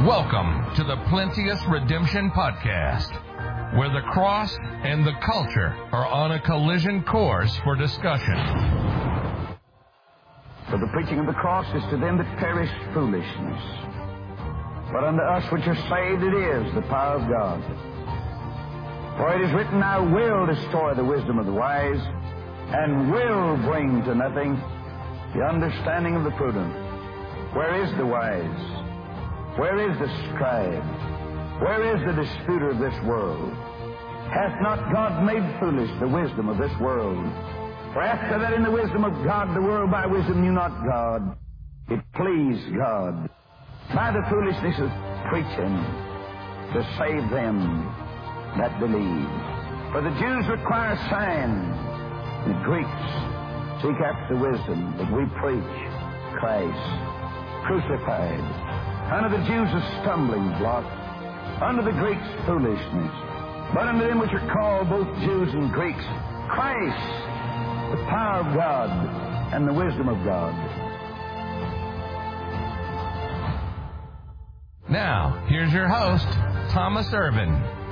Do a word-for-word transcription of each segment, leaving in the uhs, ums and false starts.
Welcome to the Plenteous Redemption Podcast, where the cross and the culture are on a collision course for discussion. For the preaching of the cross is to them that perish foolishness, but unto us which are saved it is the power of God. For it is written, I will destroy the wisdom of the wise, and will bring to nothing the understanding of the prudent. Where is the wise? Where is the scribe? Where is the disputer of this world? Hath not God made foolish the wisdom of this world? For after that in the wisdom of God, the world by wisdom knew not God. It pleased God by the foolishness of preaching to save them that believe. For the Jews require a sign, the Greeks seek after wisdom, but we preach Christ crucified. Unto the Jews a stumbling block, unto the Greeks foolishness, but unto them which are called both Jews and Greeks, Christ, the power of God and the wisdom of God. Now, here's your host, Thomas Irvin.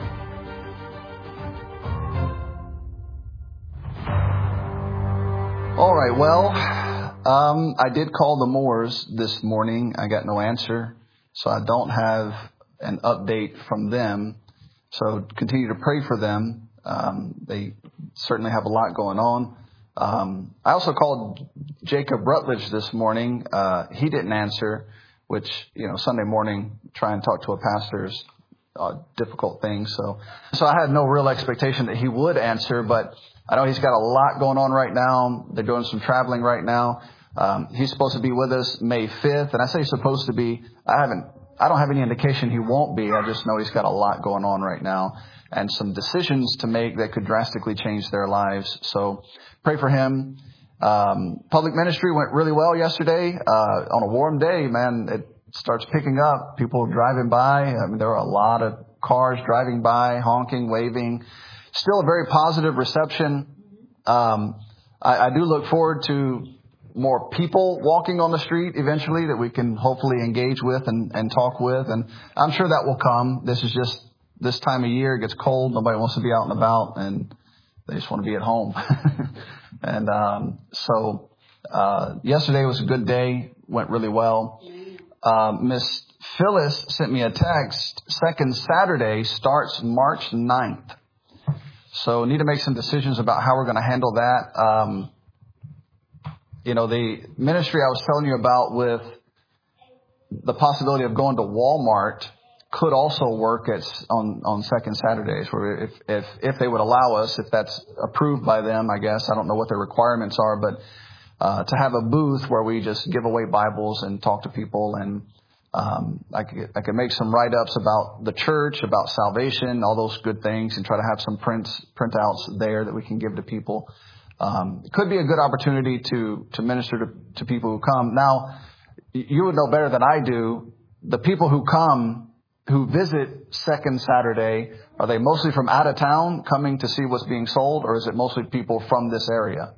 All right, well, um, I did call the Moores this morning. I got no answer, so I don't have an update from them. So continue to pray for them. Um, they certainly have a lot going on. Um, I also called Jacob Rutledge this morning. Uh, he didn't answer, which, you know, Sunday morning, try and talk to a pastor is a difficult thing. So, so I had no real expectation that he would answer, but I know he's got a lot going on right now. They're doing some traveling right now. Um, he's supposed to be with us May fifth. And I say supposed to be, I haven't, I don't have any indication he won't be. I just know he's got a lot going on right now and some decisions to make that could drastically change their lives. So pray for him. Um, public ministry went really well yesterday. Uh, on a warm day, man, it starts picking up. People driving by. I mean, there were a lot of cars driving by, honking, waving. Still a very positive reception. Um, I, I do look forward to more people walking on the street eventually that we can hopefully engage with and, and talk with. And I'm sure that will come. This is just this time of year. It gets cold. Nobody wants to be out and about, and they just want to be at home. and um, so uh, yesterday was a good day. Went really well. Uh, Miss Phyllis sent me a text. Second Saturday starts March ninth. So need to make some decisions about how we're going to handle that. Um, you know, the ministry I was telling you about with the possibility of going to Walmart could also work at, on, on second Saturdays, where if, if, if they would allow us, if that's approved by them, I guess. I don't know what their requirements are, but uh, to have a booth where we just give away Bibles and talk to people, and Um, I could, I could make some write-ups about the church, about salvation, all those good things, and try to have some prints, printouts there that we can give to people. Um, it could be a good opportunity to, to minister to, to people who come. Now, you would know better than I do. The people who come, who visit second Saturday, are they mostly from out of town coming to see what's being sold, or is it mostly people from this area?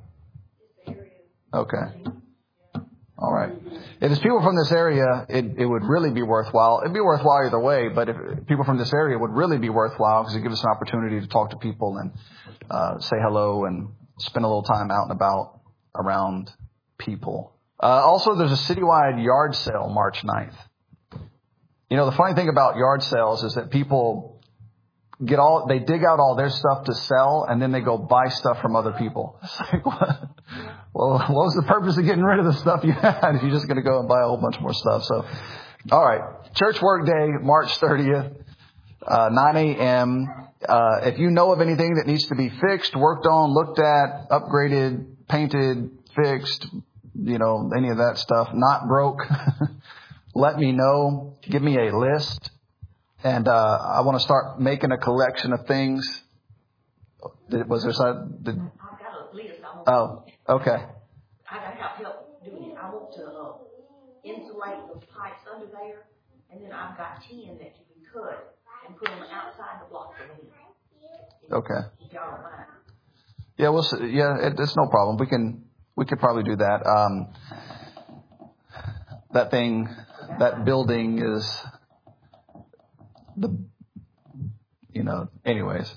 Okay. All right. If it's people from this area, it, it would really be worthwhile. It'd be worthwhile either way, but if people from this area would really be worthwhile because it gives us an opportunity to talk to people and uh, say hello and spend a little time out and about around people. Uh, also, there's a citywide yard sale March ninth. You know, the funny thing about yard sales is that people get all, they dig out all their stuff to sell, and then they go buy stuff from other people. It's like, what? Well, what was the purpose of getting rid of the stuff you had if you're just going to go and buy a whole bunch more stuff? So, all right. Church Work Day, March thirtieth, uh, nine a.m. Uh, if you know of anything that needs to be fixed, worked on, looked at, upgraded, painted, fixed, you know, any of that stuff, not broke, let me know. Give me a list. And uh, I want to start making a collection of things. Did, was there some? Did, I've got a list. I want oh, okay. I got to have help doing it. I want to uh, insulate those pipes under there, and then I've got tin that you can cut and put them outside the block of the Okay. If y'all don't mind. Yeah, we'll see. Yeah, it, it's no problem. We can we could probably do that. Um, that thing, that building is the, you know, anyways.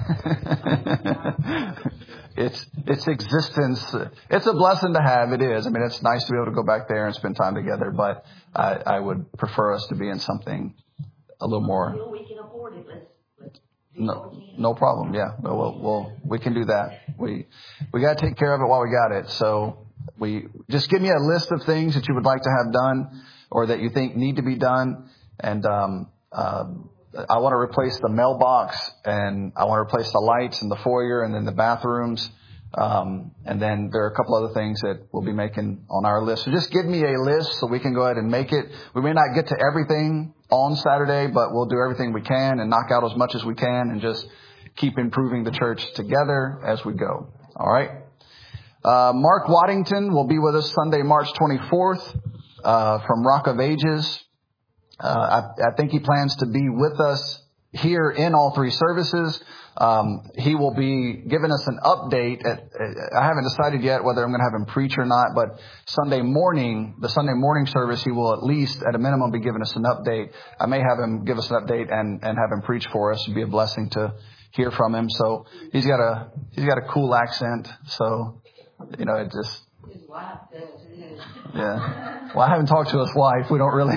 It's, it's existence. It's a blessing to have. It is. I mean, it's nice to be able to go back there and spend time together, but I, I would prefer us to be in something a little more. Until we can afford it, let's, let's do No, what we can. no problem. Yeah. We'll, we'll, we'll, we can do that. We, we got to take care of it while we got it. So we just give me a list of things that you would like to have done or that you think need to be done. And, um, um, I want to replace the mailbox, and I want to replace the lights in the foyer and then the bathrooms. Um, and then there are a couple other things that we'll be making on our list. So just give me a list so we can go ahead and make it. We may not get to everything on Saturday, but we'll do everything we can and knock out as much as we can and just keep improving the church together as we go. All right. Uh, Mark Waddington will be with us Sunday, March twenty-fourth, uh, from Rock of Ages. Uh, I, I think he plans to be with us here in all three services. Um, he will be giving us an update. At, I haven't decided yet whether I'm going to have him preach or not, but Sunday morning, the Sunday morning service, he will at least, at a minimum, be giving us an update. I may have him give us an update and, and have him preach for us. It'd be a blessing to hear from him. So he's got a, he's got a cool accent. So, you know, it just, His wife does too. yeah. Well, I haven't talked to his wife. We don't really.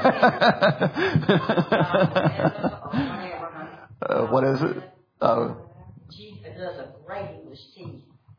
uh, what is it? Uh, She does a great English tea.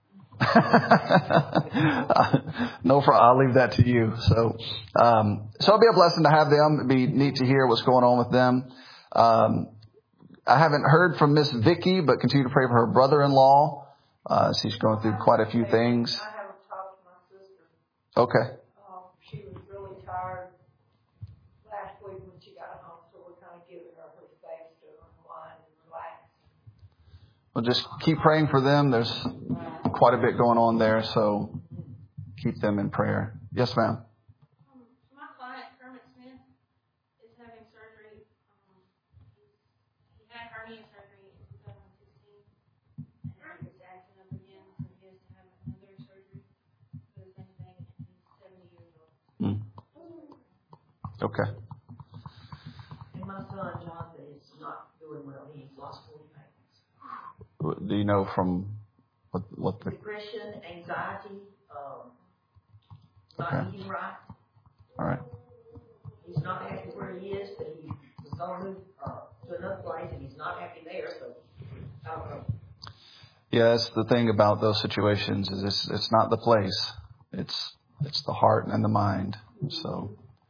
no, for, I'll leave that to you. So, um, so it'll be a blessing to have them. It'd be neat to hear what's going on with them. Um, I haven't heard from Miss Vicky, but continue to pray for her brother-in-law. Uh, she's going through quite a few things. I haven't talked to my sister. Okay. Um, she was really tired last week when she got home, so we're kind of giving her her space to unwind and relax. Well, just keep praying for them. There's quite a bit going on there, so keep them in prayer. Yes, ma'am. Um, my client, Kermit Smith, is having surgery. Um, he had hernia surgery in two thousand sixteen, and now he's acting up again, so he has to have another surgery for the same thing, and he's seventy years old. Mm. Okay. And my son, Jonathan, is not doing well. He's lost forty pounds. Do you know from what, what the... Depression, anxiety, um, not Okay. eating right. All right. He's not happy where he is, but he was going to move uh, to another place, and he's not happy there, so I don't know. Yeah, that's the thing about those situations is it's, it's not the place. It's, it's the heart and the mind. So,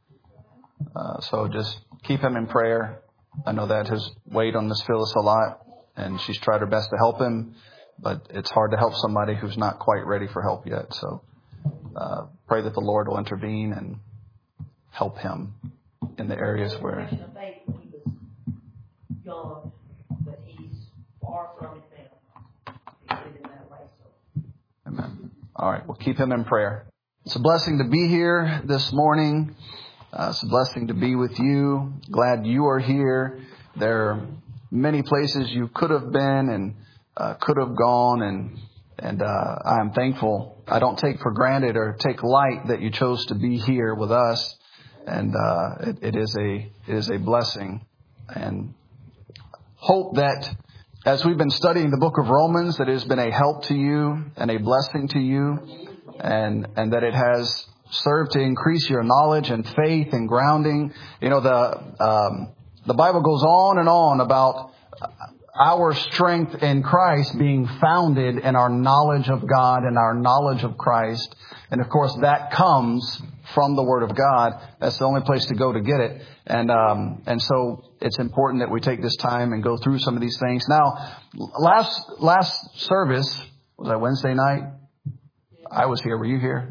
uh, so just keep him in prayer. I know that has weighed on Miss Phyllis a lot, and she's tried her best to help him, but it's hard to help somebody who's not quite ready for help yet. So, uh, pray that the Lord will intervene and help him in the areas where... Depression of faith when he was young, but he's far from it now. He's living that way, so. Amen. All right. Well, keep him in prayer. It's a blessing to be here this morning. Uh, it's a blessing to be with you. Glad you are here. There are many places you could have been and uh, could have gone, and and uh, I am thankful. I don't take for granted or take light that you chose to be here with us, and uh, it, it is a it is a blessing. And hope that as we've been studying the book of Romans, that it has been a help to you and a blessing to you, and and that it has served to increase your knowledge and faith and grounding. You know, the um, the Bible goes on and on about our strength in Christ being founded in our knowledge of God and our knowledge of Christ. And of course, that comes from the Word of God. That's the only place to go to get it. And um, and so it's important that we take this time and go through some of these things. Now, last last service, was that Wednesday night? I was here. Were you here?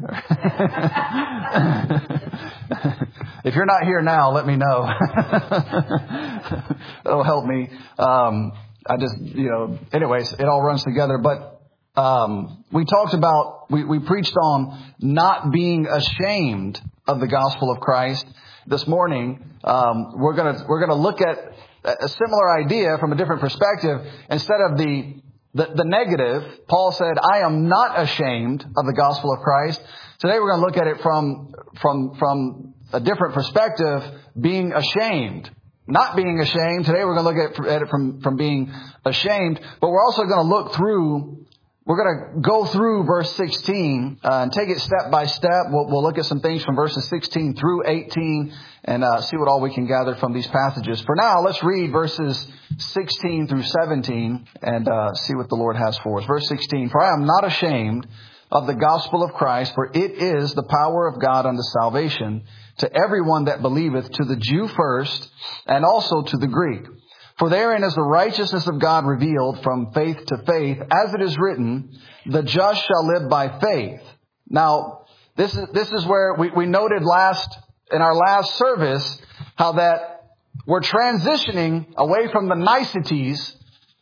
If you're not here now, let me know. That'll help me. Um, I just, you know, anyways, it all runs together. But um, we talked about, we, we preached on not being ashamed of the gospel of Christ. This morning, um, we're gonna we're gonna look at a similar idea from a different perspective. Instead of the The, the negative, Paul said, I am not ashamed of the gospel of Christ. Today we're going to look at it from, from, from a different perspective, being ashamed not being ashamed. Today we're going to look at, at it from, from being ashamed. But we're also going to look through, we're going to go through verse sixteen uh, and take it step by step. We'll, we'll look at some things from verses sixteen through eighteen and uh, see what all we can gather from these passages. For now, let's read verses sixteen through seventeen and uh, see what the Lord has for us. Verse sixteen, for I am not ashamed of the gospel of Christ, for it is the power of God unto salvation to everyone that believeth, to the Jew first, and also to the Greek. For therein is the righteousness of God revealed from faith to faith, as it is written, the just shall live by faith. Now, this is, this is where we, we noted last, in our last service, how that we're transitioning away from the niceties.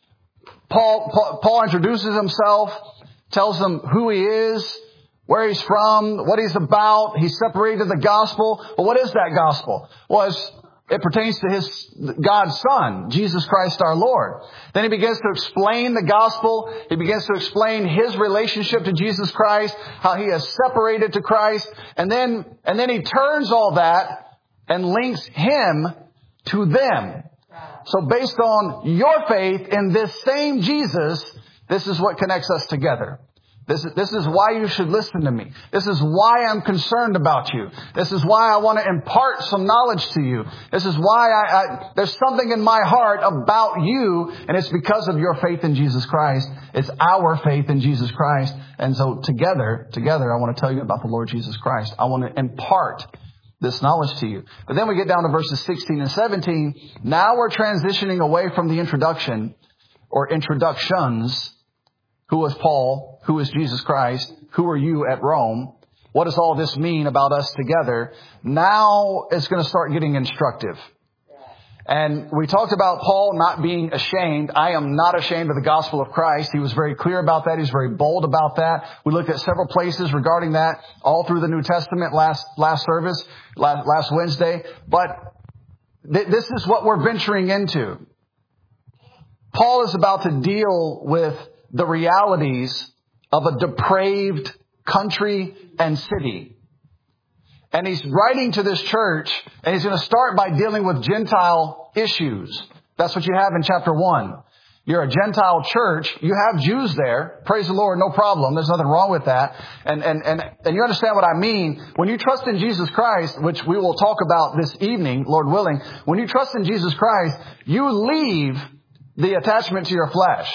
Paul, Paul, Paul introduces himself, tells them who he is, where he's from, what he's about. He separated the gospel. But what is that gospel? Well, it's, it pertains to his, God's Son, Jesus Christ our Lord. Then he begins to explain the gospel. He begins to explain his relationship to Jesus Christ, how he is separated to Christ. And then, and then he turns all that and links him to them. So based on your faith in this same Jesus, this is what connects us together. This is, this is why you should listen to me. This is why I'm concerned about you. This is why I want to impart some knowledge to you. This is why I, I, there's something in my heart about you, and it's because of your faith in Jesus Christ. It's our faith in Jesus Christ. And so together, together, I want to tell you about the Lord Jesus Christ. I want to impart this knowledge to you. But then we get down to verses sixteen and seventeen. Now we're transitioning away from the introduction or introductions. Who is Paul? Who is Jesus Christ? Who are you at Rome? What does all this mean about us together? Now it's going to start getting instructive. And we talked about Paul not being ashamed. I am not ashamed of the gospel of Christ. He was very clear about that. He's very bold about that. We looked at several places regarding that all through the New Testament last, last service, last, last Wednesday. But th- this is what we're venturing into. Paul is about to deal with the realities of a depraved country and city. And he's writing to this church, and he's going to start by dealing with Gentile issues. That's what you have in chapter one. You're a Gentile church. You have Jews there. Praise the Lord, no problem. There's nothing wrong with that. And, and, and, and you understand what I mean. When you trust in Jesus Christ, which we will talk about this evening, Lord willing, when you trust in Jesus Christ, you leave the attachment to your flesh.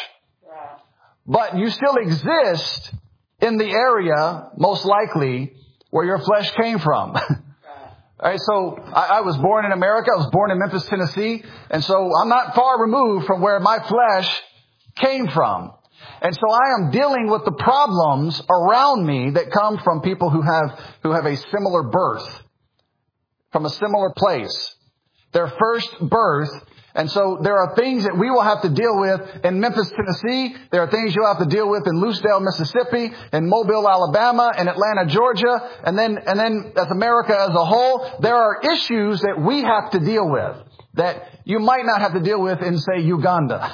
But you still exist in the area, most likely, where your flesh came from. All right, so I, I was born in America. I was born in Memphis, Tennessee. And so I'm not far removed from where my flesh came from. And so I am dealing with the problems around me that come from people who have, who have a similar birth, from a similar place. Their first birth. And so there are things that we will have to deal with in Memphis, Tennessee. There are things you'll have to deal with in Lucedale, Mississippi, in Mobile, Alabama, in Atlanta, Georgia. And then, and then as America as a whole, there are issues that we have to deal with that you might not have to deal with in, say, Uganda.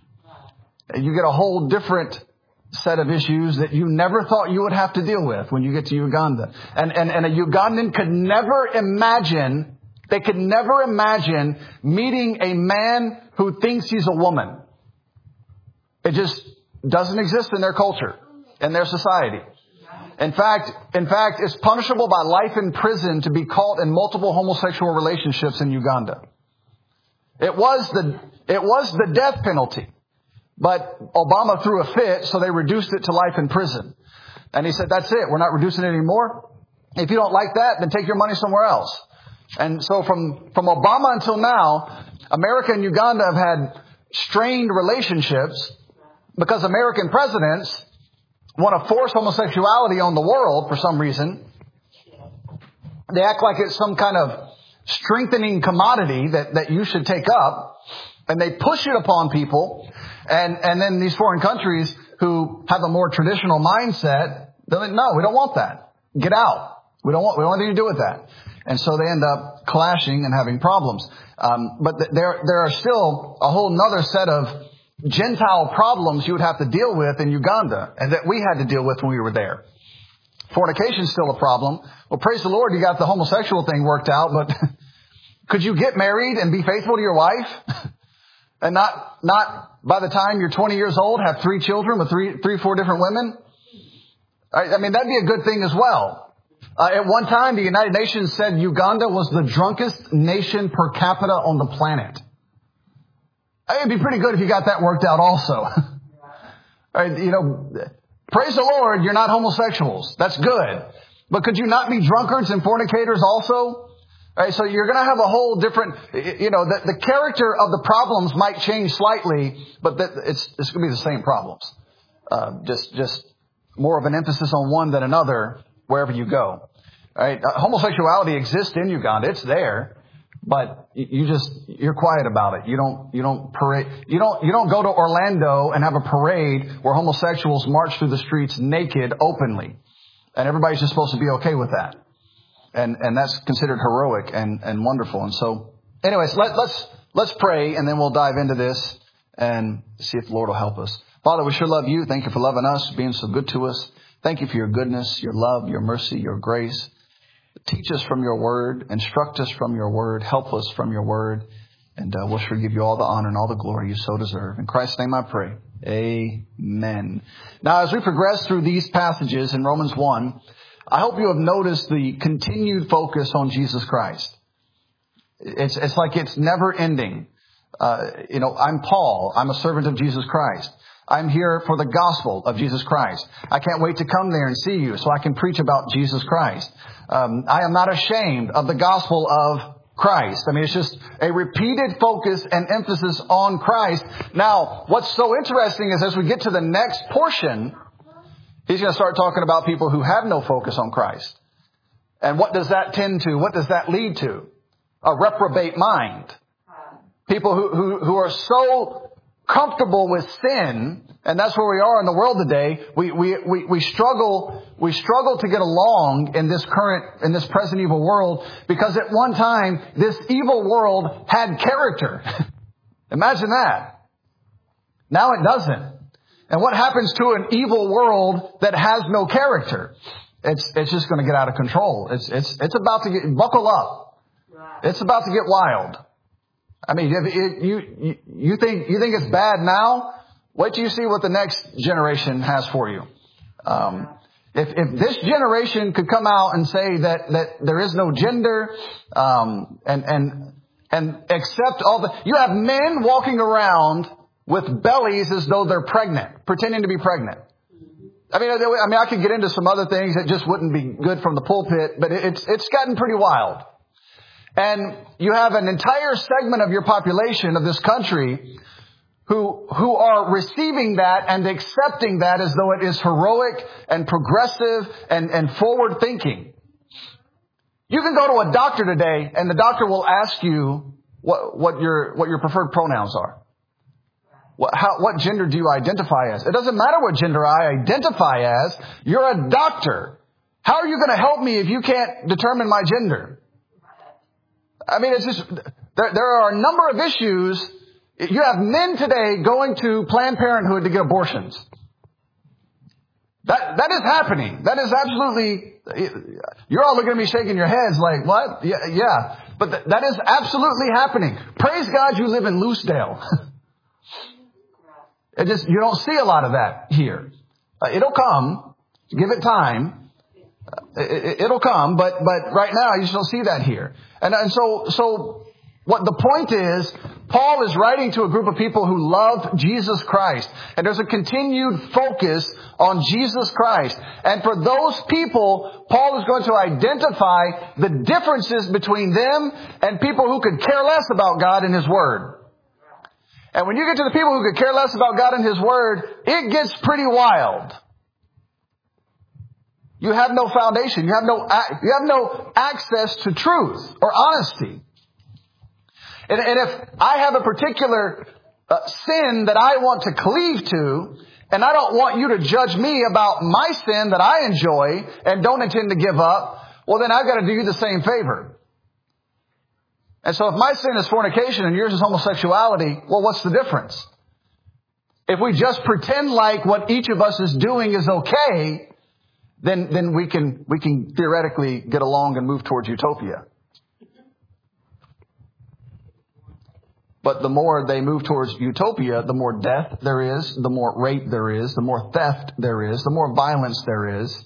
You get a whole different set of issues that you never thought you would have to deal with when you get to Uganda. And, and, and a Ugandan could never imagine They could never imagine meeting a man who thinks he's a woman. It just doesn't exist in their culture, in their society. In fact, in fact, it's punishable by life in prison to be caught in multiple homosexual relationships in Uganda. It was the, it was the death penalty, but Obama threw a fit, so they reduced it to life in prison. And he said, that's it. We're not reducing it anymore. If you don't like that, then take your money somewhere else. And so from, from Obama until now, America and Uganda have had strained relationships because American presidents want to force homosexuality on the world for some reason. They act like it's some kind of strengthening commodity that, that you should take up. And they push it upon people. And, and then these foreign countries who have a more traditional mindset, they're like, no, we don't want that. Get out. We don't want, we don't want anything to do with that. And so they end up clashing and having problems. Um, but th- there, there are still a whole nother set of Gentile problems you would have to deal with in Uganda and that we had to deal with when we were there. Fornication's still a problem. Well, praise the Lord, you got the homosexual thing worked out, but Could you get married and be faithful to your wife? And not, not by the time you're twenty years old, have three children with three, three, four different women? I, I mean, that'd be a good thing as well. Uh, at one time, the United Nations said Uganda was the drunkest nation per capita on the planet. It'd be pretty good if you got that worked out also. Right, you know, praise the Lord, you're not homosexuals. That's good. But could you not be drunkards and fornicators also? All right, so you're going to have a whole different, you know, the, the character of the problems might change slightly, but that it's, it's going to be the same problems. Uh, just, just more of an emphasis on one than another wherever you go. All right, uh, homosexuality exists in Uganda. It's there. But you just, you're quiet about it. You don't, you don't parade, you don't, you don't go to Orlando and have a parade where homosexuals march through the streets naked openly. And everybody's just supposed to be okay with that. And, and that's considered heroic and, and wonderful. And so anyways, let, let's, let's pray and then we'll dive into this and see if the Lord will help us. Father, we sure love you. Thank you for loving us, being so good to us. Thank you for your goodness, your love, your mercy, your grace. Teach us from your word. Instruct us from your word. Help us from your word. And uh, we'll sure give you all the honor and all the glory you so deserve. In Christ's name I pray. Amen. Now, as we progress through these passages in Romans one, I hope you have noticed the continued focus on Jesus Christ. It's, it's like it's never ending. Uh, you know, I'm Paul. I'm a servant of Jesus Christ. I'm here for the gospel of Jesus Christ. I can't wait to come there and see you so I can preach about Jesus Christ. Um, I am not ashamed of the gospel of Christ. I mean, it's just a repeated focus and emphasis on Christ. Now, what's so interesting is as we get to the next portion, he's going to start talking about people who have no focus on Christ. And what does that tend to? What does that lead to? A reprobate mind. People who, who, who are so comfortable with sin, and that's where we are in the world today. We, we, we, we struggle, we struggle to get along in this current, in this present evil world because at one time, this evil world had character. Imagine that. Now it doesn't. And what happens to an evil world that has no character? It's, it's just going to get out of control. It's, it's, it's about to get, buckle up. It's about to get wild. I mean, if it, you, you think, you think it's bad now? Wait till you see what the next generation has for you. Um, if, if this generation could come out and say that, that there is no gender, um, and, and, and accept all the, you have men walking around with bellies as though they're pregnant, pretending to be pregnant. I mean, I mean, I could get into some other things that just wouldn't be good from the pulpit, but it's, it's gotten pretty wild. And you have an entire segment of your population of this country who, who are receiving that and accepting that as though it is heroic and progressive and, and forward thinking. You can go to a doctor today and the doctor will ask you what, what your, what your preferred pronouns are. What, how, what gender do you identify as? It doesn't matter what gender I identify as. You're a doctor. How are you going to help me if you can't determine my gender? I mean, it's just, there, there are a number of issues. You have men today going to Planned Parenthood to get abortions. That, that is happening. That is absolutely, you're all looking at me shaking your heads like, what? Yeah, yeah. But th- that is absolutely happening. Praise God you live in Loosedale. It just, you don't see a lot of that here. Uh, it'll come. Give it time. It, it'll come, but, but right now you just don't see that here. And, and so, so what the point is, Paul is writing to a group of people who love Jesus Christ. And there's a continued focus on Jesus Christ. And for those people, Paul is going to identify the differences between them and people who could care less about God and His Word. And when you get to the people who could care less about God and His Word, it gets pretty wild. You have no foundation. You have no, you have no access to truth or honesty. And, and if I have a particular uh, sin that I want to cleave to, and I don't want you to judge me about my sin that I enjoy and don't intend to give up, well, then I've got to do you the same favor. And so if my sin is fornication and yours is homosexuality, well, what's the difference? If we just pretend like what each of us is doing is okay, then, then we can, we can theoretically get along and move towards utopia. But the more they move towards utopia, the more death there is, the more rape there is, the more theft there is, the more violence there is.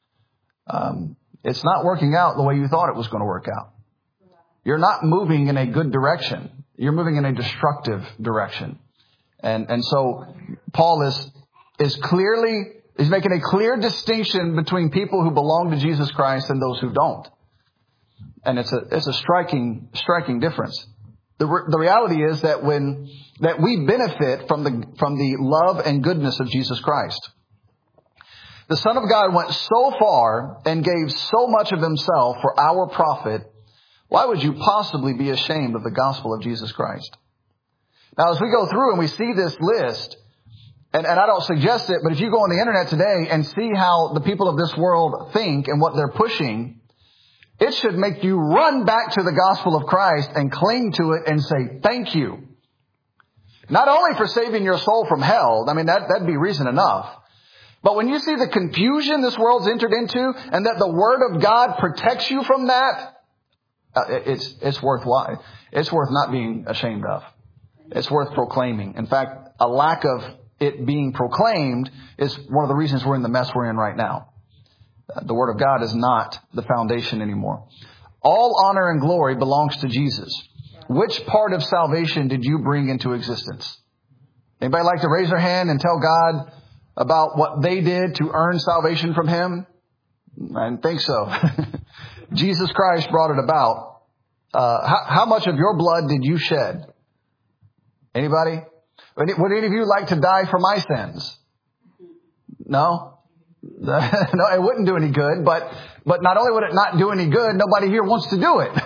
Um, it's not working out the way you thought it was going to work out. You're not moving in a good direction. You're moving in a destructive direction. And, and so Paul is, is clearly, is making a clear distinction between people who belong to Jesus Christ and those who don't. And it's a, it's a striking, striking difference. The, re- the reality is that when, that we benefit from the, from the love and goodness of Jesus Christ. The Son of God went so far and gave so much of himself for our profit. Why would you possibly be ashamed of the gospel of Jesus Christ? Now, as we go through and we see this list, and, and I don't suggest it, but if you go on the internet today and see how the people of this world think and what they're pushing, it should make you run back to the gospel of Christ and cling to it and say, thank you. Not only for saving your soul from hell, I mean, that, that'd be reason enough. But when you see the confusion this world's entered into and that the Word of God protects you from that, uh, it's, it's worthwhile. It's worth not being ashamed of. It's worth proclaiming. In fact, a lack of it being proclaimed is one of the reasons we're in the mess we're in right now. The Word of God is not the foundation anymore. All honor and glory belongs to Jesus. Which part of salvation did you bring into existence? Anybody like to raise their hand and tell God about what they did to earn salvation from Him? I didn't think so. Jesus Christ brought it about. Uh, how, how much of your blood did you shed? Anybody? Would any of you like to die for my sins? No? No, it wouldn't do any good, but, but not only would it not do any good, nobody here wants to do it.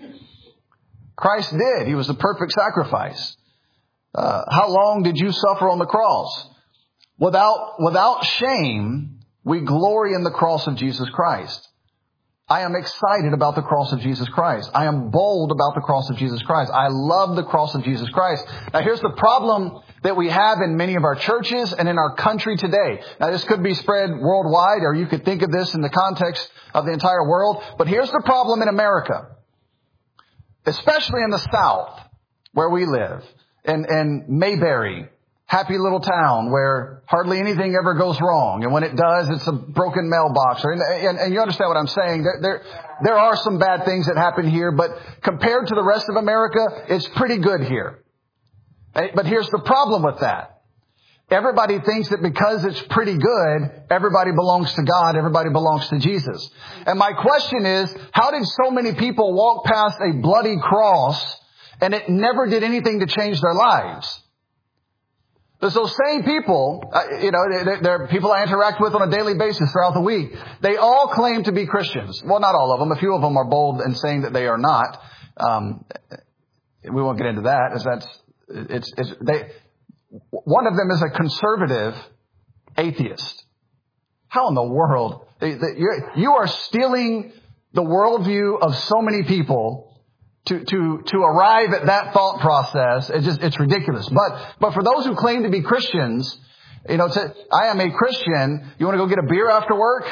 Christ did. He was the perfect sacrifice. Uh, how long did you suffer on the cross? Without, without shame, we glory in the cross of Jesus Christ. I am excited about the cross of Jesus Christ. I am bold about the cross of Jesus Christ. I love the cross of Jesus Christ. Now, here's the problem that we have in many of our churches and in our country today. Now, this could be spread worldwide, or you could think of this in the context of the entire world. But here's the problem in America, especially in the South, where we live, in, in Mayberry, happy little town where hardly anything ever goes wrong. And when it does, it's a broken mailbox. Or, and, and you understand what I'm saying. There, there, there are some bad things that happen here, but compared to the rest of America, it's pretty good here. But here's the problem with that. Everybody thinks that because it's pretty good, everybody belongs to God, everybody belongs to Jesus. And my question is, how did so many people walk past a bloody cross and it never did anything to change their lives? There's those same people, uh, you know, they're people I interact with on a daily basis throughout the week. They all claim to be Christians. Well, not all of them. A few of them are bold in saying that they are not. Um, we won't get into that, as that's it's it's they. One of them is a conservative atheist. How in the world you're, you are stealing the worldview of so many people? To, to, to arrive at that thought process, it's just, it's ridiculous. But, but for those who claim to be Christians, you know, to, I am a Christian. You want to go get a beer after work?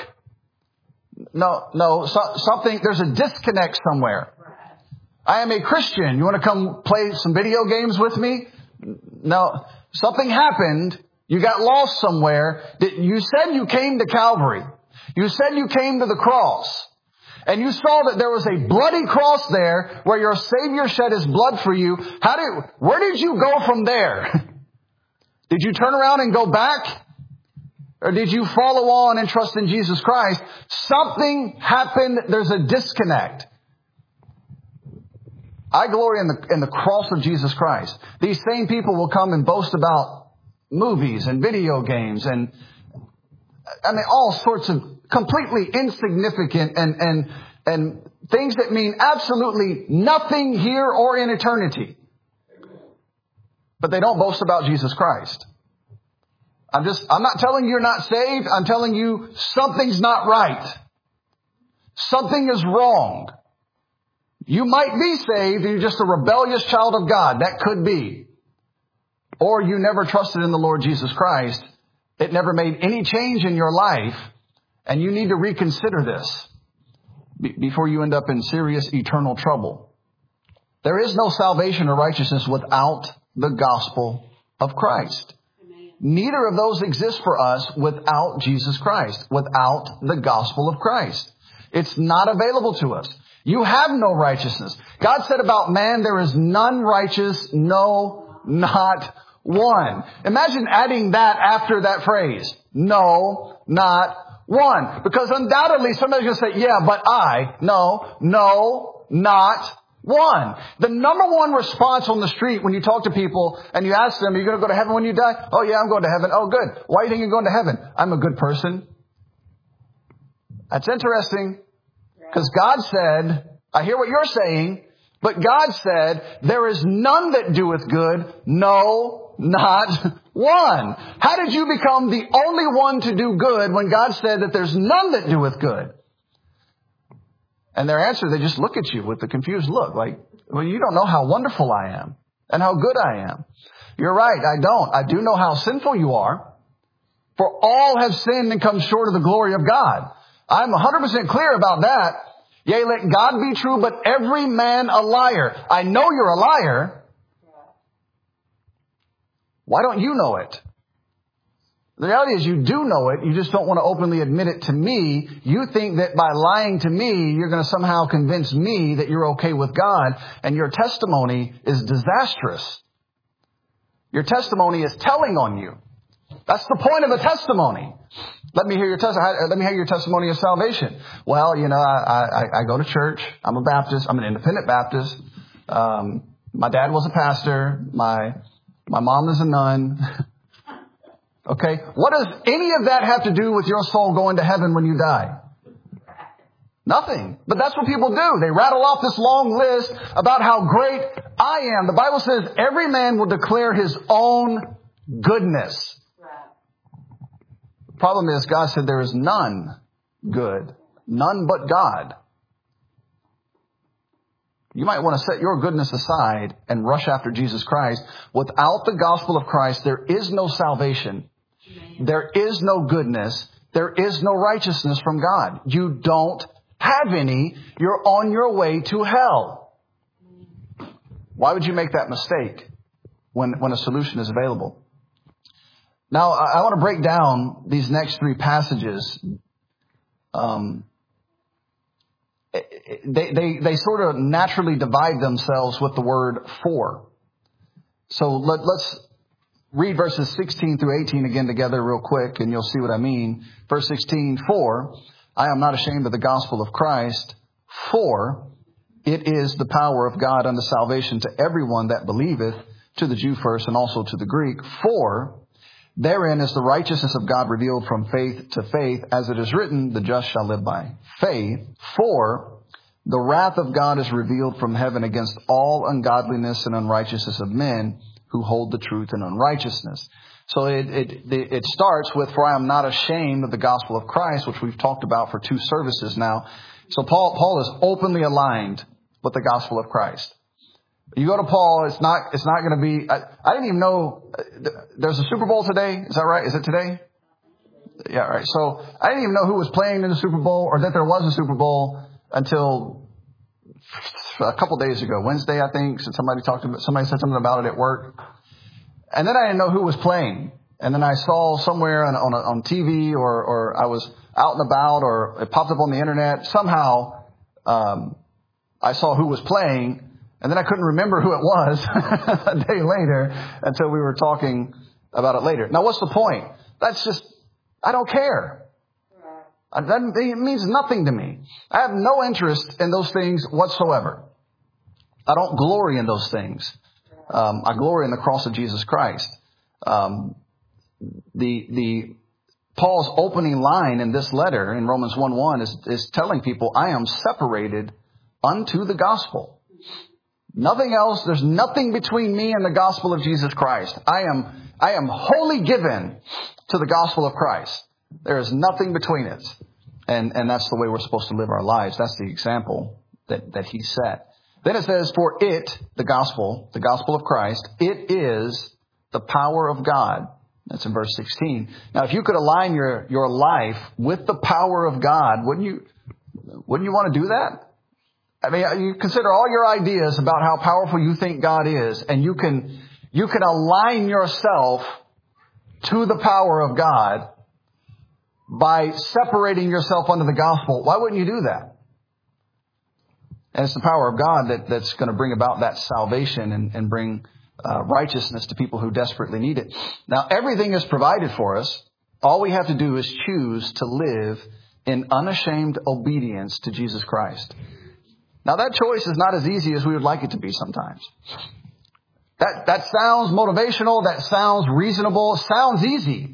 No, no, so, something, there's a disconnect somewhere. I am a Christian. You want to come play some video games with me? No, something happened. You got lost somewhere. You said you came to Calvary. You said you came to the cross. And you saw that there was a bloody cross there where your Savior shed His blood for you. How did, where did you go from there? Did you turn around and go back? Or did you follow on and trust in Jesus Christ? Something happened. There's a disconnect. I glory in the, in the cross of Jesus Christ. These same people will come and boast about movies and video games and, I mean, all sorts of completely insignificant and, and, and things that mean absolutely nothing here or in eternity. But they don't boast about Jesus Christ. I'm just, I'm not telling you you're not saved. I'm telling you something's not right. Something is wrong. You might be saved and you're just a rebellious child of God. That could be. Or you never trusted in the Lord Jesus Christ. It never made any change in your life. And you need to reconsider this before you end up in serious eternal trouble. There is no salvation or righteousness without the gospel of Christ. Amen. Neither of those exist for us without Jesus Christ, without the gospel of Christ. It's not available to us. You have no righteousness. God said about man, there is none righteous, no, not one. Imagine adding that after that phrase. No, not one. Because undoubtedly somebody's going to say, yeah, but I. No, no, not one. The number one response on the street when you talk to people and you ask them, are you going to go to heaven when you die? Oh, yeah, I'm going to heaven. Oh, good. Why do you think you're going to heaven? I'm a good person. That's interesting. Because God said, I hear what you're saying, but God said, there is none that doeth good, no, not one. How did you become the only one to do good when God said that there's none that doeth good? And their answer, they just look at you with a confused look, like, well, you don't know how wonderful I am and how good I am. You're right, I don't. I do know how sinful you are. For all have sinned and come short of the glory of God. I'm one hundred percent clear about that. Yea, let God be true, but every man a liar. I know you're a liar. Why don't you know it? The reality is you do know it. You just don't want to openly admit it to me. You think that by lying to me, you're going to somehow convince me that you're okay with God. And your testimony is disastrous. Your testimony is telling on you. That's the point of a testimony. Let me hear your testimony. Let me hear your testimony of salvation. Well, you know, I, I, I go to church. I'm a Baptist. I'm an independent Baptist. Um, my dad was a pastor. My my mom is a nun. Okay, what does any of that have to do with your soul going to heaven when you die? Nothing. But that's what people do. They rattle off this long list about how great I am. The Bible says every man will declare his own goodness. Problem is, God said there is none good, none but God. You might want to set your goodness aside and rush after Jesus Christ. Without the gospel of Christ, there is no salvation. There is no goodness. There is no righteousness from God. You don't have any. You're on your way to hell. Why would you make that mistake when, when a solution is available? Now, I want to break down these next three passages. Um, they, they, they sort of naturally divide themselves with the word for. So let, let's read verses sixteen through eighteen again together real quick, and you'll see what I mean. Verse sixteen, for I am not ashamed of the gospel of Christ, for it is the power of God unto salvation to everyone that believeth, to the Jew first and also to the Greek. For therein is the righteousness of God revealed from faith to faith, as it is written, the just shall live by faith. For the wrath of God is revealed from heaven against all ungodliness and unrighteousness of men who hold the truth in unrighteousness. So it, it, it starts with, for I am not ashamed of the gospel of Christ, which we've talked about for two services now. So Paul, Paul is openly aligned with the gospel of Christ. You go to Paul, it's not, it's not going to be, I, I didn't even know, there's a Super Bowl today. Is that right? Is it today? Yeah, right. So I didn't even know who was playing in the Super Bowl or that there was a Super Bowl until a couple days ago. Wednesday, I think. So somebody talked about, somebody said something about it at work. And then I didn't know who was playing. And then I saw somewhere on, on, on T V or, or I was out and about or it popped up on the internet. Somehow, um, I saw who was playing. And then I couldn't remember who it was a day later until we were talking about it later. Now, what's the point? That's just, I don't care. That, it means nothing to me. I have no interest in those things whatsoever. I don't glory in those things. Um, I glory in the cross of Jesus Christ. Um, the, the, Paul's opening line in this letter in Romans one one is, is telling people, I am separated unto the gospel. Nothing else. There's nothing between me and the gospel of Jesus Christ. I am, I am wholly given to the gospel of Christ. There is nothing between it. And, and that's the way we're supposed to live our lives. That's the example that, that he set. Then it says, for it, the gospel, the gospel of Christ, it is the power of God. That's in verse sixteen. Now, if you could align your, your life with the power of God, wouldn't you, wouldn't you want to do that? I mean, you consider all your ideas about how powerful you think God is, and you can, you can align yourself to the power of God by separating yourself under the gospel. Why wouldn't you do that? And it's the power of God that, that's going to bring about that salvation and, and bring uh, righteousness to people who desperately need it. Now, everything is provided for us. All we have to do is choose to live in unashamed obedience to Jesus Christ. Now, that choice is not as easy as we would like it to be sometimes. That, that sounds motivational. That sounds reasonable. Sounds easy.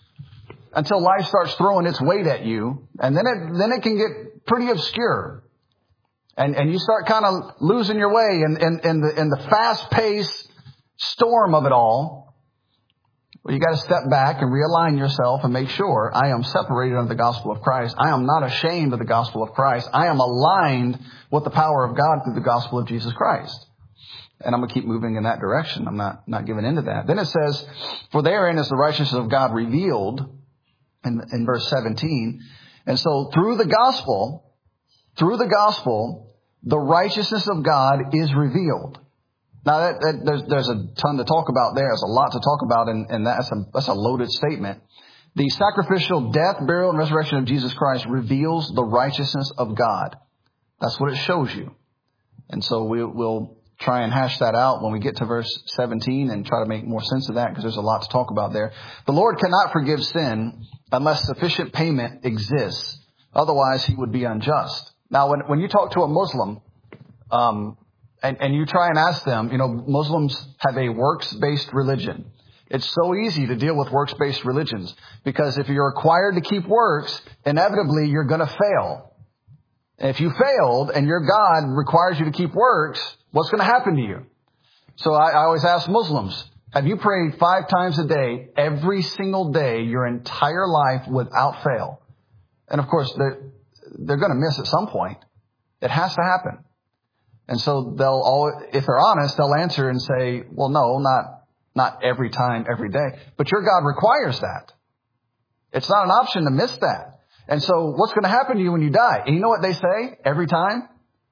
Until life starts throwing its weight at you. And then it, then it can get pretty obscure. And, and you start kind of losing your way in, in, in the, in the fast-paced storm of it all. Well, you got to step back and realign yourself and make sure I am separated under the gospel of Christ. I am not ashamed of the gospel of Christ. I am aligned with the power of God through the gospel of Jesus Christ. And I'm going to keep moving in that direction. I'm not, not giving into that. Then it says, for therein is the righteousness of God revealed in, in verse seventeen. And so through the gospel, through the gospel, the righteousness of God is revealed. Now, that, that, there's, there's a ton to talk about there. There's a lot to talk about, and, and that's, a, that's a loaded statement. The sacrificial death, burial, and resurrection of Jesus Christ reveals the righteousness of God. That's what it shows you. And so we, we'll try and hash that out when we get to verse seventeen and try to make more sense of that, because there's a lot to talk about there. The Lord cannot forgive sin unless sufficient payment exists. Otherwise, he would be unjust. Now, when, when you talk to a Muslim, um, and, and you try and ask them, you know, Muslims have a works-based religion. It's so easy to deal with works-based religions, because if you're required to keep works, inevitably you're going to fail. And if you failed and your God requires you to keep works, what's going to happen to you? So I, I always ask Muslims, have you prayed five times a day, every single day, your entire life without fail? And of course, they're, they're going to miss at some point. It has to happen. And so they'll all, if they're honest, they'll answer and say, well, no, not, not every time, every day. But your God requires that. It's not an option to miss that. And so what's going to happen to you when you die? And you know what they say every time?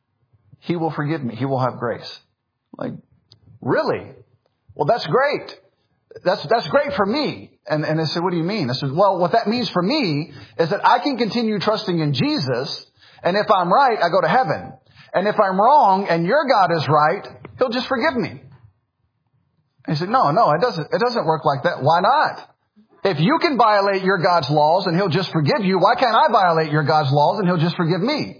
He will forgive me. He will have grace. Like, really? Well, that's great. That's, that's great for me. And, and they say, what do you mean? I said, well, what that means for me is that I can continue trusting in Jesus. And if I'm right, I go to heaven. And if I'm wrong and your God is right, he'll just forgive me. And he said, no, no, it doesn't, it doesn't work like that. Why not? If you can violate your God's laws and he'll just forgive you, why can't I violate your God's laws and he'll just forgive me?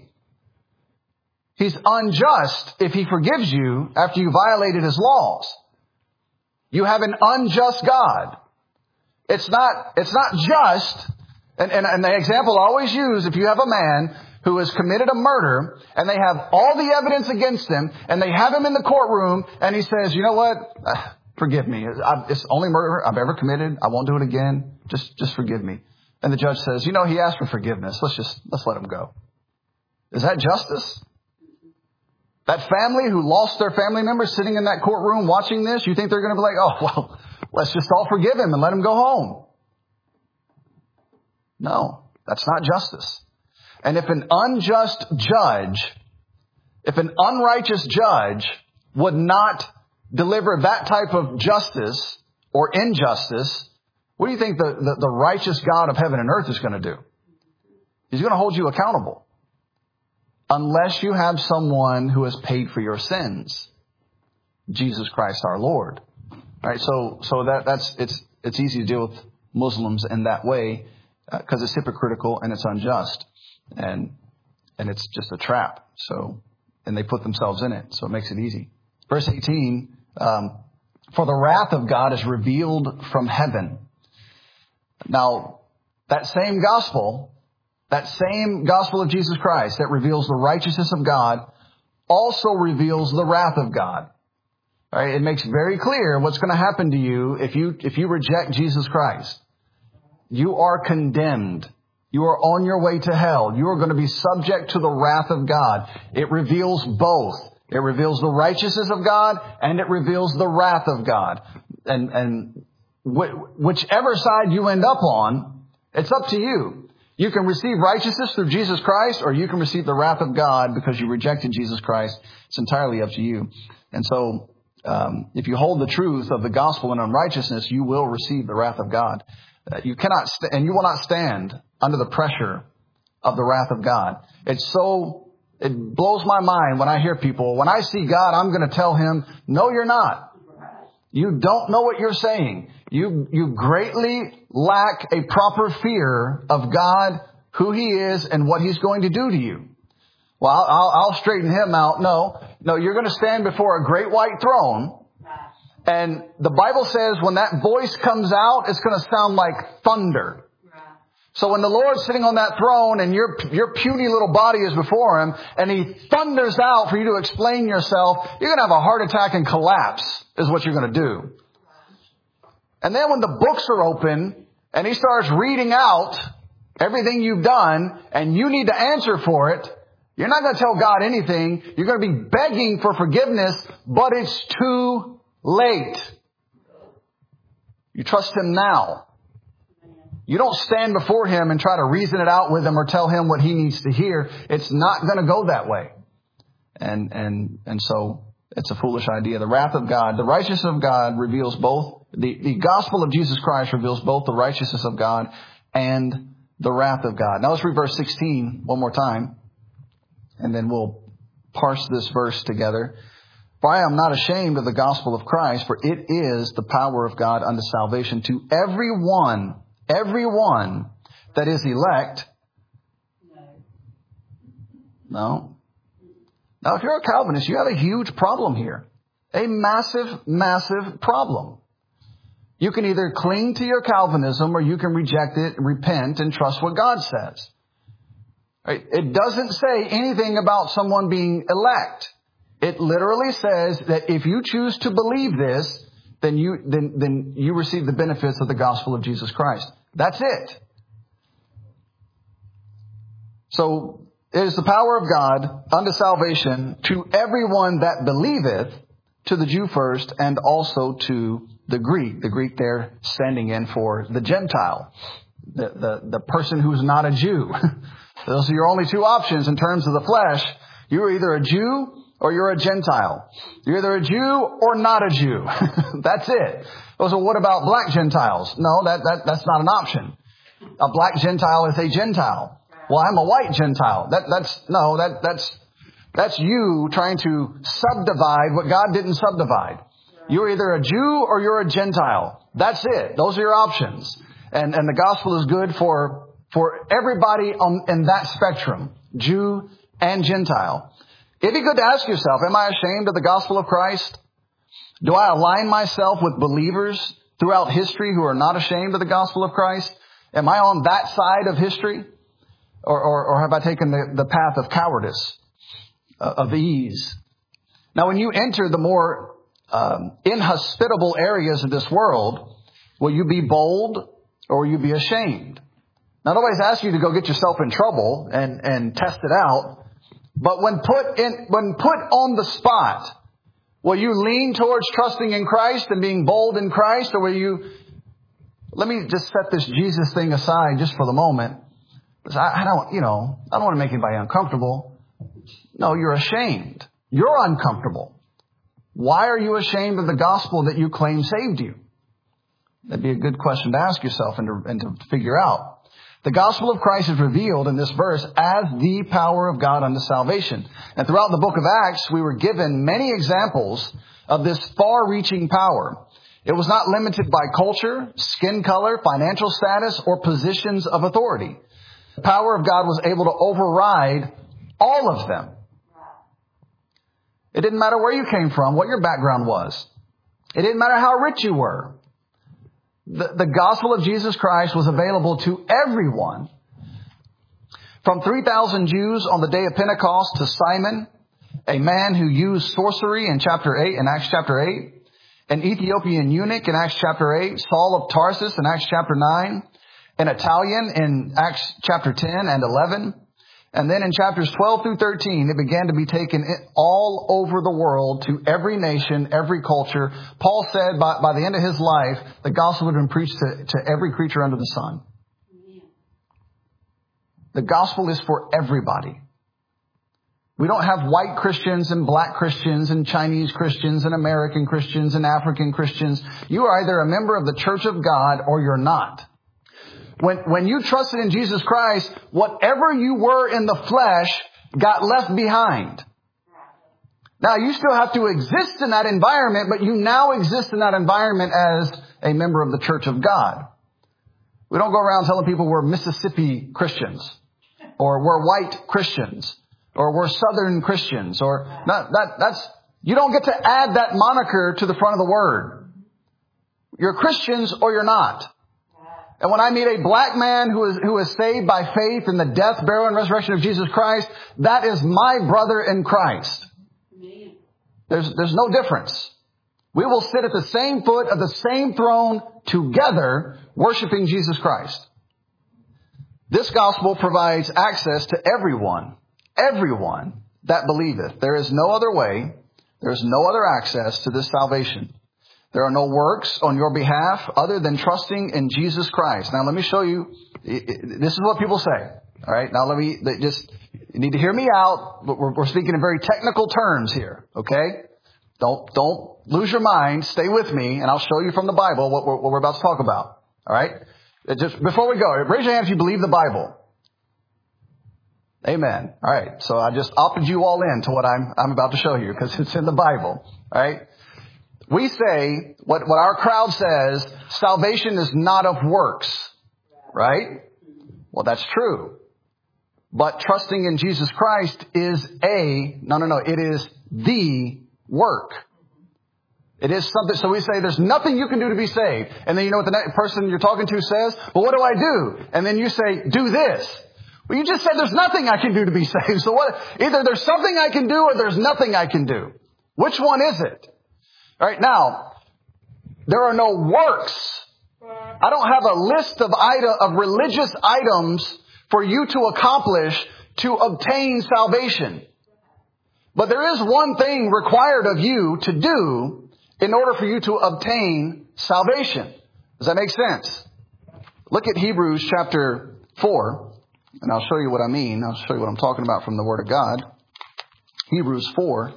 He's unjust if he forgives you after you violated his laws. You have an unjust God. It's not, it's not just, and, and, and the example I always use, if you have a man who has committed a murder and they have all the evidence against him and they have him in the courtroom and he says, you know what? Uh, forgive me. It's the only murder I've ever committed. I won't do it again. Just, just forgive me. And the judge says, you know, he asked for forgiveness. Let's just, let's let him go. Is that justice? That family who lost their family member sitting in that courtroom watching this, you think they're going to be like, oh, well, let's just all forgive him and let him go home. No, that's not justice. And if an unjust judge, if an unrighteous judge would not deliver that type of justice or injustice, what do you think the, the, the righteous God of heaven and earth is going to do? He's going to hold you accountable. Unless you have someone who has paid for your sins, Jesus Christ our Lord. All right, so so that that's it's it's easy to deal with Muslims in that way because uh, it's hypocritical and it's unjust, and and it's just a trap. So and they put themselves in it, so it makes it easy. Verse eighteen: um, for the wrath of God is revealed from heaven. Now that same gospel. That same gospel of Jesus Christ that reveals the righteousness of God also reveals the wrath of God. All right, it makes very clear what's going to happen to you if you if you reject Jesus Christ. You are condemned. You are on your way to hell. You are going to be subject to the wrath of God. It reveals both. It reveals the righteousness of God and it reveals the wrath of God. And and wh- whichever side you end up on, it's up to you. You can receive righteousness through Jesus Christ, or you can receive the wrath of God because you rejected Jesus Christ. It's entirely up to you. And so, um, if you hold the truth of the gospel in unrighteousness, you will receive the wrath of God. Uh, you cannot, st- and you will not stand under the pressure of the wrath of God. It's so, it blows my mind when I hear people, when I see God, I'm going to tell him, no, you're not. You don't know what you're saying. You, you greatly lack a proper fear of God, who he is, and what he's going to do to you. Well, I'll, I'll, I'll straighten him out. No, no, you're going to stand before a great white throne. And the Bible says when that voice comes out, it's going to sound like thunder. So when the Lord's sitting on that throne and your, your puny little body is before him and he thunders out for you to explain yourself, you're going to have a heart attack and collapse is what you're going to do. And then when the books are open and he starts reading out everything you've done and you need to answer for it, you're not going to tell God anything. You're going to be begging for forgiveness, but it's too late. You trust him now. You don't stand before him and try to reason it out with him or tell him what he needs to hear. It's not going to go that way. And, and, and so it's a foolish idea. The wrath of God, the righteousness of God reveals both, the, the gospel of Jesus Christ reveals both the righteousness of God and the wrath of God. Now let's read verse sixteen one more time, and then we'll parse this verse together. For I am not ashamed of the gospel of Christ, for it is the power of God unto salvation to everyone Everyone that is elect. No. Now, if you're a Calvinist, you have a huge problem here. A massive, massive problem. You can either cling to your Calvinism or you can reject it, repent, and trust what God says. It doesn't say anything about someone being elect. It literally says that if you choose to believe this, then you, then, then you receive the benefits of the gospel of Jesus Christ. That's it. So it is the power of God unto salvation to everyone that believeth, to the Jew first, and also to the Greek. The Greek there standing in for the Gentile, the, the, the person who's not a Jew. Those are your only two options in terms of the flesh. You're either a Jew or you're a Gentile. You're either a Jew or not a Jew. That's it. So what about black Gentiles? No, that, that, that's not an option. A black Gentile is a Gentile. Well, I'm a white Gentile. That, that's, no, that, that's, that's you trying to subdivide what God didn't subdivide. You're either a Jew or you're a Gentile. That's it. Those are your options. And, and the gospel is good for, for everybody on, in that spectrum, Jew and Gentile. It'd be good to ask yourself, am I ashamed of the gospel of Christ? Do I align myself with believers throughout history who are not ashamed of the gospel of Christ? Am I on that side of history? Or, or, or have I taken the, the path of cowardice, uh, of ease? Now, when you enter the more um, inhospitable areas of this world, will you be bold or will you be ashamed? Now, nobody's asked you to go get yourself in trouble and, and test it out. But when put in, when put on the spot, will you lean towards trusting in Christ and being bold in Christ? Or will you, let me just set this Jesus thing aside just for the moment. I, I don't, you know, I don't want to make anybody uncomfortable. No, you're ashamed. You're uncomfortable. Why are you ashamed of the gospel that you claim saved you? That'd be a good question to ask yourself and to, and to figure out. The gospel of Christ is revealed in this verse as the power of God unto salvation. And throughout the book of Acts, we were given many examples of this far-reaching power. It was not limited by culture, skin color, financial status, or positions of authority. The power of God was able to override all of them. It didn't matter where you came from, what your background was. It didn't matter how rich you were. The, the gospel of Jesus Christ was available to everyone. From three thousand Jews on the day of Pentecost to Simon, a man who used sorcery in chapter eight, in Acts chapter eight, an Ethiopian eunuch in Acts chapter eight, Saul of Tarsus in Acts chapter nine, an Italian in Acts chapter ten and eleven. And then in chapters twelve through thirteen, it began to be taken all over the world to every nation, every culture. Paul said by, by the end of his life, the gospel had been preached to, to every creature under the sun. The gospel is for everybody. We don't have white Christians and black Christians and Chinese Christians and American Christians and African Christians. You are either a member of the Church of God or you're not. When, when you trusted in Jesus Christ, whatever you were in the flesh got left behind. Now, you still have to exist in that environment, but you now exist in that environment as a member of the Church of God. We don't go around telling people we're Mississippi Christians or we're white Christians or we're Southern Christians or not, that, that's, you don't get to add that moniker to the front of the word. You're Christians or you're not. And when I meet a black man who is, who is saved by faith in the death, burial, and resurrection of Jesus Christ, that is my brother in Christ. There's, there's no difference. We will sit at the same foot of the same throne together, worshiping Jesus Christ. This gospel provides access to everyone, everyone that believeth. There is no other way. There is no other access to this salvation. There are no works on your behalf other than trusting in Jesus Christ. Now, let me show you. This is what people say. All right. Now, let me just, you need to hear me out. We're, we're speaking in very technical terms here. Okay. Don't, don't lose your mind. Stay with me and I'll show you from the Bible what we're, what we're about to talk about. All right. Just before we go, raise your hand if you believe the Bible. Amen. All right. So I just opted you all in to what I'm, I'm about to show you because it's in the Bible. All right. We say, what, what our crowd says, salvation is not of works, right? Well, that's true. But trusting in Jesus Christ is a, no, no, no, it is the work. It is something, so we say there's nothing you can do to be saved. And then you know what the next person you're talking to says? Well, what do I do? And then you say, do this. Well, you just said there's nothing I can do to be saved. So what, either there's something I can do or there's nothing I can do. Which one is it? All right, now, there are no works. I don't have a list of item, of religious items for you to accomplish to obtain salvation. But there is one thing required of you to do in order for you to obtain salvation. Does that make sense? Look at Hebrews chapter four, and I'll show you what I mean. I'll show you what I'm talking about from the Word of God. Hebrews four.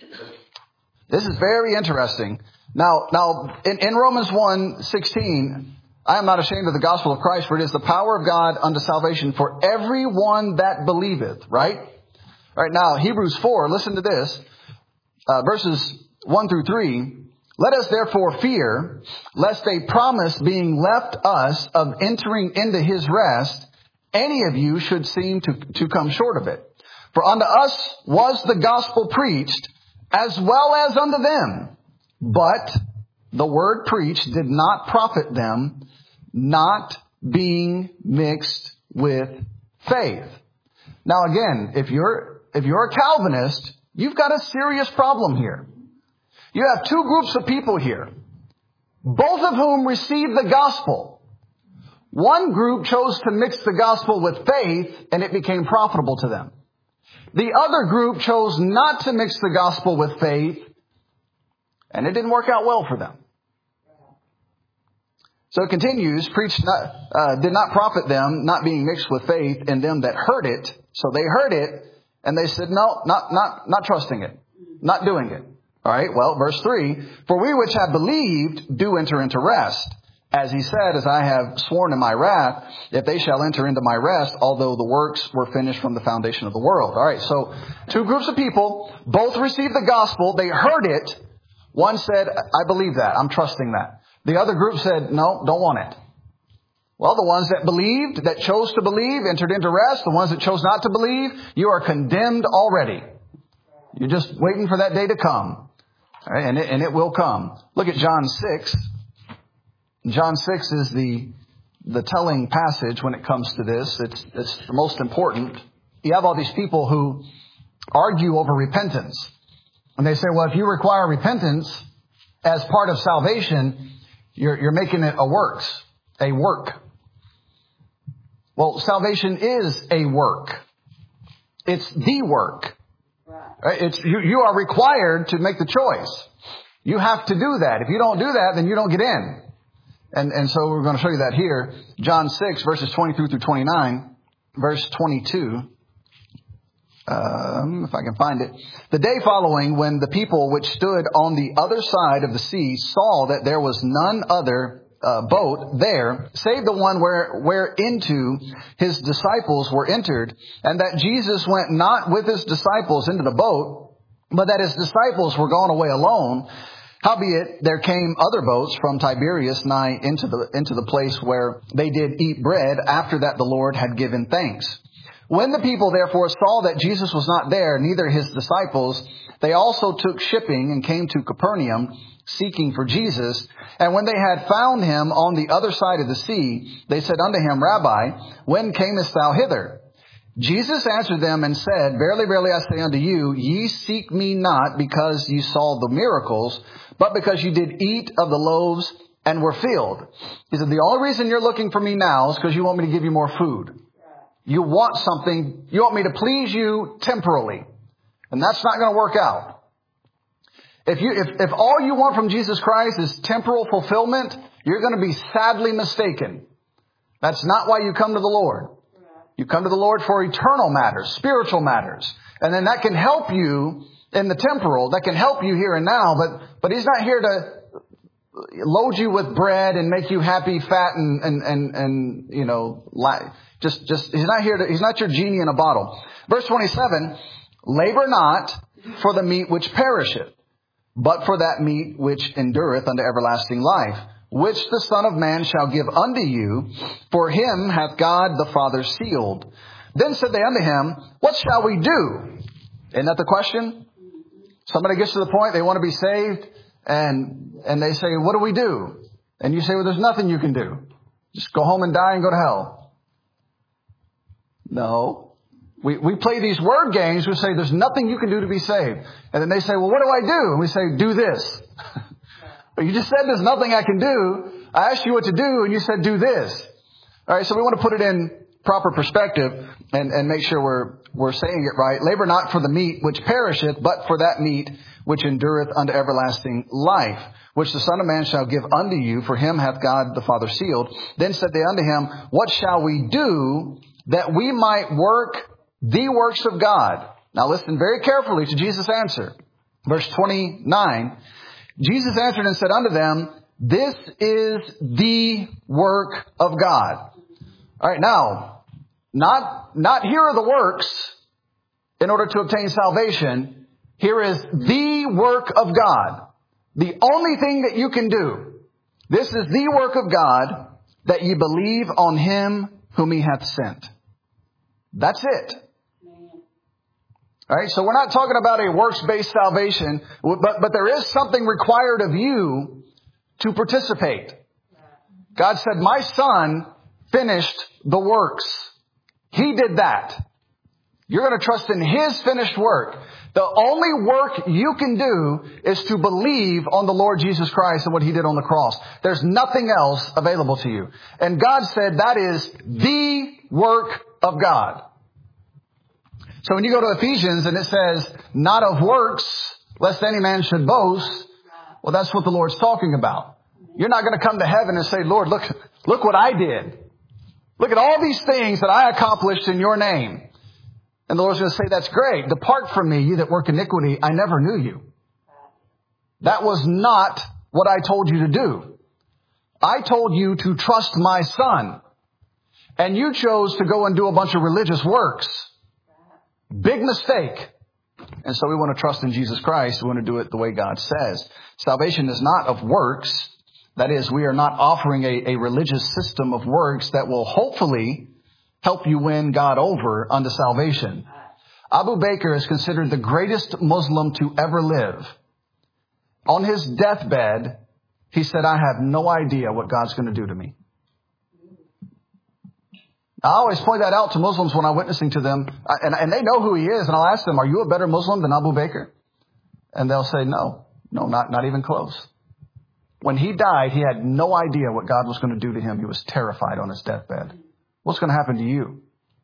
This is very interesting. Now, now in, in Romans one sixteen, I am not ashamed of the gospel of Christ, for it is the power of God unto salvation for everyone that believeth. Right? All right. Now, Hebrews four. Listen to this, uh, verses one through three. Let us therefore fear, lest a promise being left us of entering into His rest, any of you should seem to to come short of it. For unto us was the gospel preached, as well as unto them. But the word preached did not profit them, not being mixed with faith. Now again, if you're, if you're a Calvinist, you've got a serious problem here. You have two groups of people here, both of whom received the gospel. One group chose to mix the gospel with faith, and it became profitable to them. The other group chose not to mix the gospel with faith, and it didn't work out well for them. So it continues, preached not, uh, did not profit them, not being mixed with faith in them that heard it. So they heard it, and they said, no, not, not, not trusting it, not doing it. All right, well, verse three, for we which have believed do enter into rest. As he said, as I have sworn in my wrath, if they shall enter into my rest, although the works were finished from the foundation of the world. All right, so two groups of people, both received the gospel. They heard it. One said, I believe that. I'm trusting that. The other group said, no, don't want it. Well, the ones that believed, that chose to believe, entered into rest. The ones that chose not to believe, you are condemned already. You're just waiting for that day to come. All right, and it, and it will come. Look at John six. John six is the the telling passage when it comes to this. It's it's the most important. You have all these people who argue over repentance. And they say, well, if you require repentance as part of salvation, you're you're making it a works, a work. Well, salvation is a work. It's the work. Right? It's you, you are required to make the choice. You have to do that. If you don't do that, then you don't get in. And, and so we're going to show you that here. John six, verses twenty-three through twenty-nine. verse twenty-two. Um, if I can find it. The day following, when the people which stood on the other side of the sea saw that there was none other uh, boat there, save the one where whereinto his disciples were entered, and that Jesus went not with his disciples into the boat, but that his disciples were gone away alone. Howbeit there came other boats from Tiberias nigh into the into the place where they did eat bread, after that the Lord had given thanks. When the people therefore saw that Jesus was not there, neither his disciples, they also took shipping and came to Capernaum, seeking for Jesus. And when they had found him on the other side of the sea, they said unto him, Rabbi, when camest thou hither? Jesus answered them and said, Verily, verily, I say unto you, ye seek me not because ye saw the miracles, but because you did eat of the loaves and were filled. He said, the only reason you're looking for me now is because you want me to give you more food. You want something, you want me to please you temporally. And that's not going to work out. If you, if, if all you want from Jesus Christ is temporal fulfillment, you're going to be sadly mistaken. That's not why you come to the Lord. You come to the Lord for eternal matters, spiritual matters. And then that can help you in the temporal. That can help you here and now. But, but he's not here to load you with bread and make you happy, fat, and, and, and, and you know, just, just, he's not here to, he's not your genie in a bottle. Verse twenty-seven, labor not for the meat which perisheth, but for that meat which endureth unto everlasting life, which the Son of Man shall give unto you, for him hath God the Father sealed. Then said they unto him, what shall we do? Isn't that the question? Somebody gets to the point, they want to be saved, and and they say, what do we do? And you say, well, there's nothing you can do. Just go home and die and go to hell. No. We we play these word games. We say, there's nothing you can do to be saved. And then they say, well, what do I do? And we say, do this. But you just said there's nothing I can do. I asked you what to do, and you said do this. All right, so we want to put it in proper perspective and, and make sure we're we're saying it right. Labor not for the meat which perisheth, but for that meat which endureth unto everlasting life, which the Son of Man shall give unto you, for him hath God the Father sealed. Then said they unto him, what shall we do that we might work the works of God? Now listen very carefully to Jesus' answer. Verse twenty-nine. Jesus answered and said unto them, this is the work of God. All right, now, not, not here are the works in order to obtain salvation. Here is the work of God. The only thing that you can do. This is the work of God, that ye believe on him whom he hath sent. That's it. All right, so we're not talking about a works-based salvation, but, but there is something required of you to participate. God said, my son finished the works. He did that. You're going to trust in his finished work. The only work you can do is to believe on the Lord Jesus Christ and what he did on the cross. There's nothing else available to you. And God said that is the work of God. So when you go to Ephesians and it says, not of works, lest any man should boast, well, that's what the Lord's talking about. You're not going to come to heaven and say, Lord, look, look what I did. Look at all these things that I accomplished in your name. And the Lord's going to say, that's great. Depart from me, you that work iniquity. I never knew you. That was not what I told you to do. I told you to trust my son. And you chose to go and do a bunch of religious works. Big mistake. And so we want to trust in Jesus Christ. We want to do it the way God says. Salvation is not of works. That is, we are not offering a, a religious system of works that will hopefully help you win God over unto salvation. Abu Bakr is considered the greatest Muslim to ever live. On his deathbed, he said, I have no idea what God's going to do to me. I always point that out to Muslims when I'm witnessing to them, and, and they know who he is, and I'll ask them, are you a better Muslim than Abu Bakr? And they'll say, no, no, not, not even close. When he died, he had no idea what God was going to do to him. He was terrified on his deathbed. What's going to happen to you?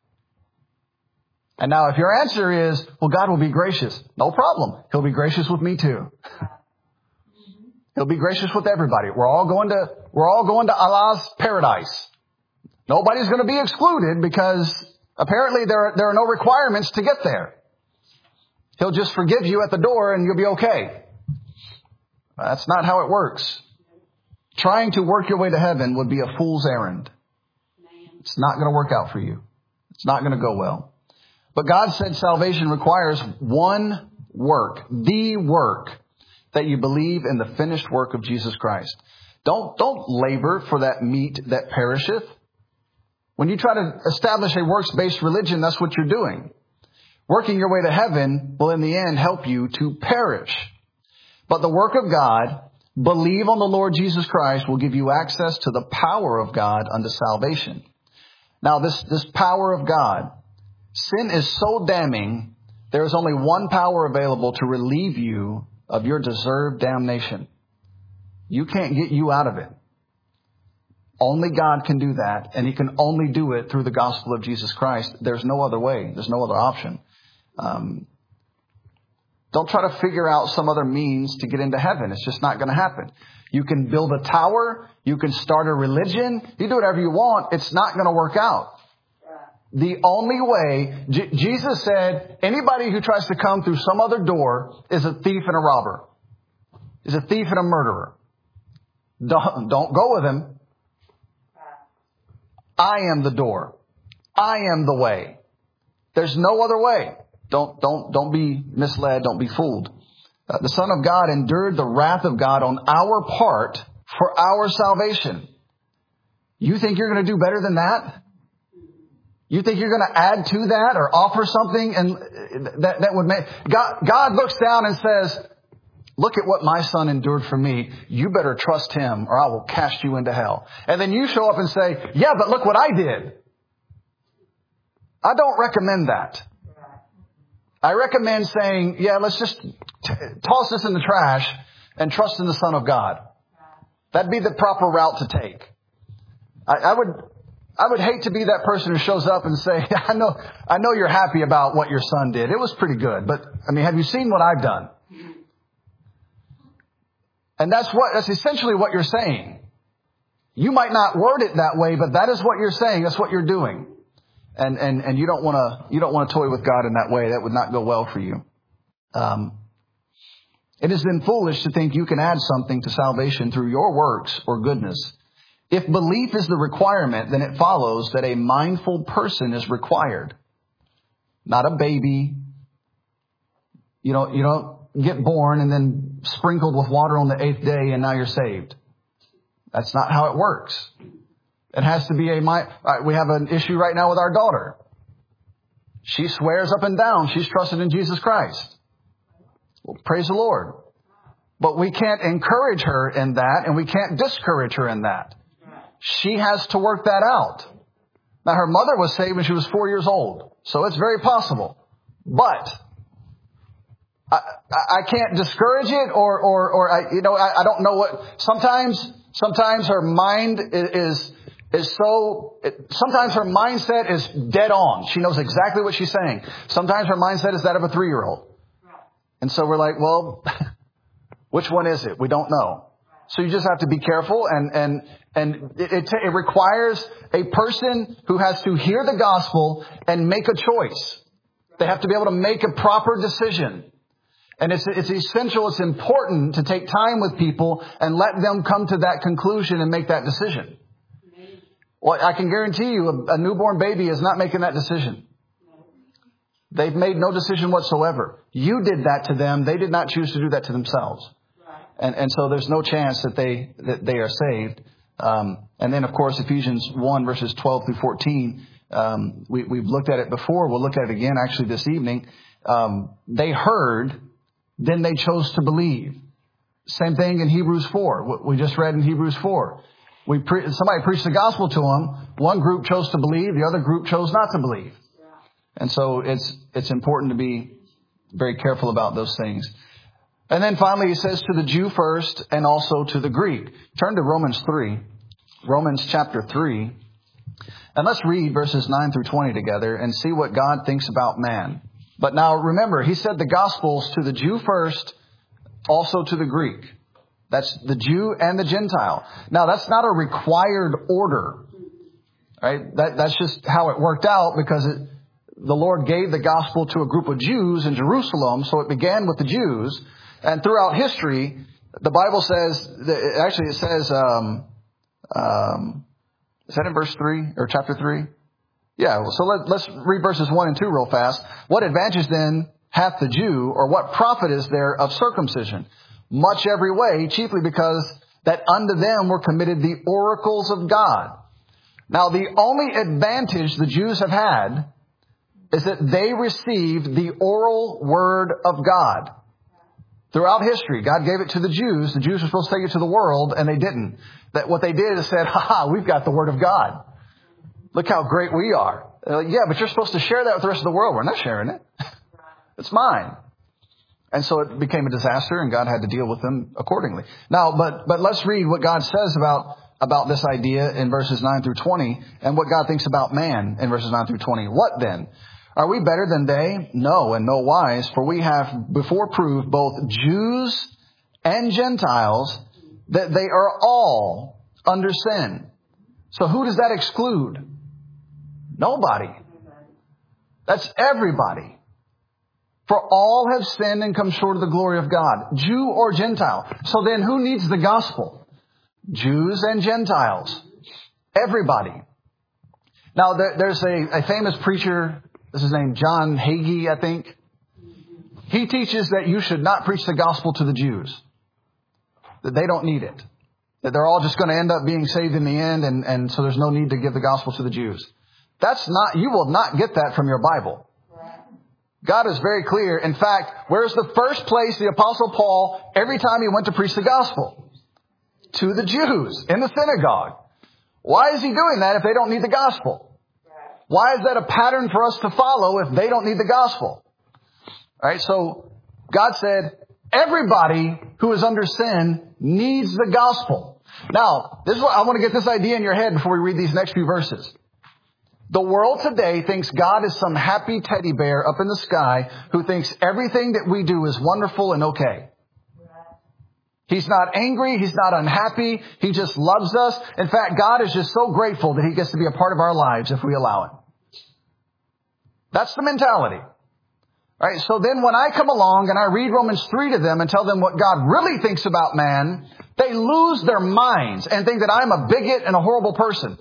And now if your answer is, well, God will be gracious, no problem. He'll be gracious with me too. He'll be gracious with everybody. We're all going to, we're all going to Allah's paradise. Nobody's going to be excluded because Apparently there are, there are no requirements to get there. He'll just forgive you at the door and you'll be okay. That's not how it works. Trying to work your way to heaven would be a fool's errand. It's not going to work out for you. It's not going to go well. But God said salvation requires one work, the work, that you believe in the finished work of Jesus Christ. Don't, don't labor for that meat that perisheth. When you try to establish a works-based religion, that's what you're doing. Working your way to heaven will in the end help you to perish. But the work of God, believe on the Lord Jesus Christ, will give you access to the power of God unto salvation. Now, this, this power of God, sin is so damning, there is only one power available to relieve you of your deserved damnation. You can't get you out of it. Only God can do that, and He can only do it through the gospel of Jesus Christ. There's no other way. There's no other option. Um, don't try to figure out some other means to get into heaven. It's just not going to happen. You can build a tower. You can start a religion. You do whatever you want. It's not going to work out. The only way, J- Jesus said, anybody who tries to come through some other door is a thief and a robber, is a thief and a murderer. Don't, don't go with him. I am the door. I am the way. There's no other way. Don't, don't, don't be misled. Don't be fooled. Uh, the Son of God endured the wrath of God on our part for our salvation. You think you're going to do better than that? You think you're going to add to that or offer something and that, that would make God, God looks down and says, look at what my son endured for me. You better trust him or I will cast you into hell. And then you show up and say, yeah, but look what I did. I don't recommend that. I recommend saying, yeah, let's just t- toss this in the trash and trust in the Son of God. That'd be the proper route to take. I, I would, I would hate to be that person who shows up and say, I know, I know you're happy about what your son did. It was pretty good, but I mean, have you seen what I've done? And that's what, that's essentially what you're saying. You might not word it that way, but that is what you're saying. That's what you're doing. And, and, and you don't want to, you don't want to toy with God in that way. That would not go well for you. Um, it is then foolish to think you can add something to salvation through your works or goodness. If belief is the requirement, then it follows that a mindful person is required. Not a baby. You don't, you don't get born and then sprinkled with water on the eighth day and now you're saved. That's not how it works. It has to be a, my, uh, we have an issue right now with our daughter. She swears up and down she's trusted in Jesus Christ. Well, praise the Lord. But we can't encourage her in that and we can't discourage her in that. She has to work that out. Now, her mother was saved when she was four years old. So it's very possible. But I, I can't discourage it or, or, or I, you know, I, I don't know what, sometimes, sometimes her mind is, is so, it, sometimes her mindset is dead on. She knows exactly what she's saying. Sometimes her mindset is that of a three-year-old. And so we're like, well, which one is it? We don't know. So you just have to be careful and, and, and it, it, it requires a person who has to hear the gospel and make a choice. They have to be able to make a proper decision. And it's, it's essential, it's important to take time with people and let them come to that conclusion and make that decision. Well, I can guarantee you a, a newborn baby is not making that decision. They've made no decision whatsoever. You did that to them. They did not choose to do that to themselves. And, and so there's no chance that they, that they are saved. Um, and then, of course, Ephesians one, verses twelve through fourteen, um, we, we've looked at it before. We'll look at it again actually this evening. Um, they heard, then they chose to believe. Same thing in Hebrews four. What we just read in Hebrews four. We pre- somebody preached the gospel to them. One group chose to believe. The other group chose not to believe. And so it's, it's important to be very careful about those things. And then finally, he says to the Jew first and also to the Greek. Turn to Romans three, Romans chapter three. And let's read verses nine through twenty together and see what God thinks about man. But now remember, he said the gospels to the Jew first, also to the Greek. That's the Jew and the Gentile. Now, that's not a required order. Right? That, that's just how it worked out, because it, the Lord gave the gospel to a group of Jews in Jerusalem. So it began with the Jews. And throughout history, the Bible says, actually it says, um, um, is that in verse three or chapter three? Yeah. So let, let's read verses one and two real fast. What advantage then hath the Jew, or what profit is there of circumcision? Much every way, chiefly because that unto them were committed the oracles of God. Now, the only advantage the Jews have had is that they received the oral word of God. Throughout history, God gave it to the Jews. The Jews were supposed to take it to the world, and they didn't. That what they did is said, ha ha, we've got the word of God. Look how great we are. Uh, yeah, but you're supposed to share that with the rest of the world. We're not sharing it. It's mine. And so it became a disaster, and God had to deal with them accordingly. Now, but but let's read what God says about, about this idea in verses nine through twenty, and what God thinks about man in verses nine through twenty. What then? Are we better than they? No, in no wise, for we have before proved both Jews and Gentiles that they are all under sin. So who does that exclude? Nobody. That's everybody. For all have sinned and come short of the glory of God, Jew or Gentile. So then who needs the gospel? Jews and Gentiles. Everybody. Now there, there's a, a famous preacher, this is named John Hagee, I think. He teaches that you should not preach the gospel to the Jews. That they don't need it. That they're all just going to end up being saved in the end, and, and so there's no need to give the gospel to the Jews. That's not, you will not get that from your Bible. God is very clear. In fact, where's the first place the Apostle Paul, every time he went to preach the gospel? To the Jews in the synagogue. Why is he doing that if they don't need the gospel? Why is that a pattern for us to follow if they don't need the gospel? All right, so God said, everybody who is under sin needs the gospel. Now, this is what I want to get this idea in your head before we read these next few verses. The world today thinks God is some happy teddy bear up in the sky who thinks everything that we do is wonderful and okay. He's not angry. He's not unhappy. He just loves us. In fact, God is just so grateful that he gets to be a part of our lives if we allow it. That's the mentality. All right. So then when I come along and I read Romans three to them and tell them what God really thinks about man, they lose their minds and think that I'm a bigot and a horrible person.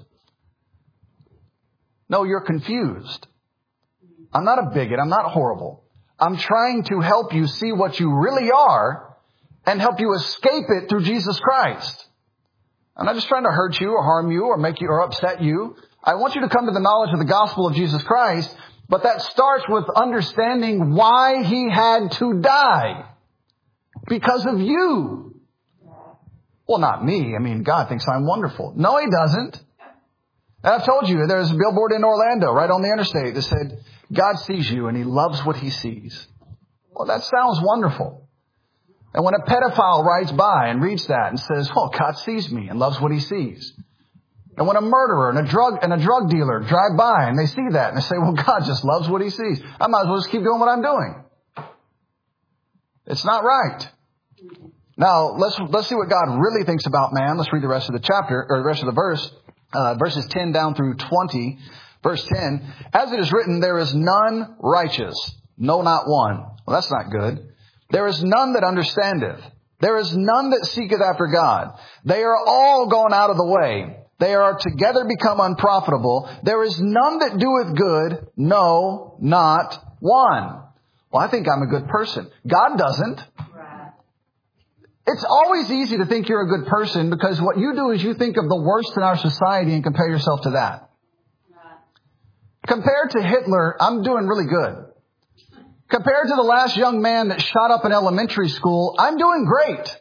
No, you're confused. I'm not a bigot. I'm not horrible. I'm trying to help you see what you really are and help you escape it through Jesus Christ. I'm not just trying to hurt you or harm you or make you or upset you. I want you to come to the knowledge of the gospel of Jesus Christ, but that starts with understanding why he had to die. Because of you. Well, not me. I mean, God thinks I'm wonderful. No, he doesn't. And I've told you, there's a billboard in Orlando, right on the interstate, that said, God sees you and he loves what he sees. Well, that sounds wonderful. And when a pedophile rides by and reads that and says, oh, God sees me and loves what he sees. And when a murderer and a drug and a drug dealer drive by and they see that and they say, well, God just loves what he sees. I might as well just keep doing what I'm doing. It's not right. Now, let's, let's see what God really thinks about man. Let's read the rest of the chapter, or the rest of the verse. Uh, verses ten down through twenty. Verse ten, as it is written, there is none righteous, no, not one. Well, that's not good. There is none that understandeth. There is none that seeketh after God. They are all gone out of the way. They are together become unprofitable. There is none that doeth good, no, not one. Well, I think I'm a good person. God doesn't. It's always easy to think you're a good person because what you do is you think of the worst in our society and compare yourself to that. Compared to Hitler, I'm doing really good. Compared to the last young man that shot up in elementary school, I'm doing great.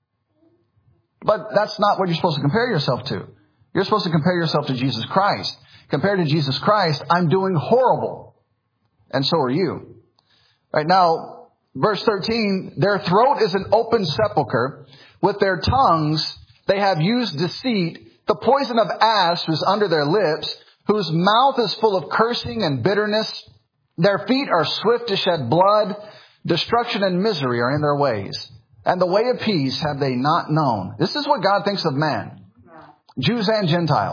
But that's not what you're supposed to compare yourself to. You're supposed to compare yourself to Jesus Christ. Compared to Jesus Christ, I'm doing horrible. And so are you. Right now, verse thirteen, their throat is an open sepulcher. With their tongues, they have used deceit. The poison of asps is under their lips, whose mouth is full of cursing and bitterness. Their feet are swift to shed blood. Destruction and misery are in their ways. And the way of peace have they not known. This is what God thinks of man. Jews and Gentiles.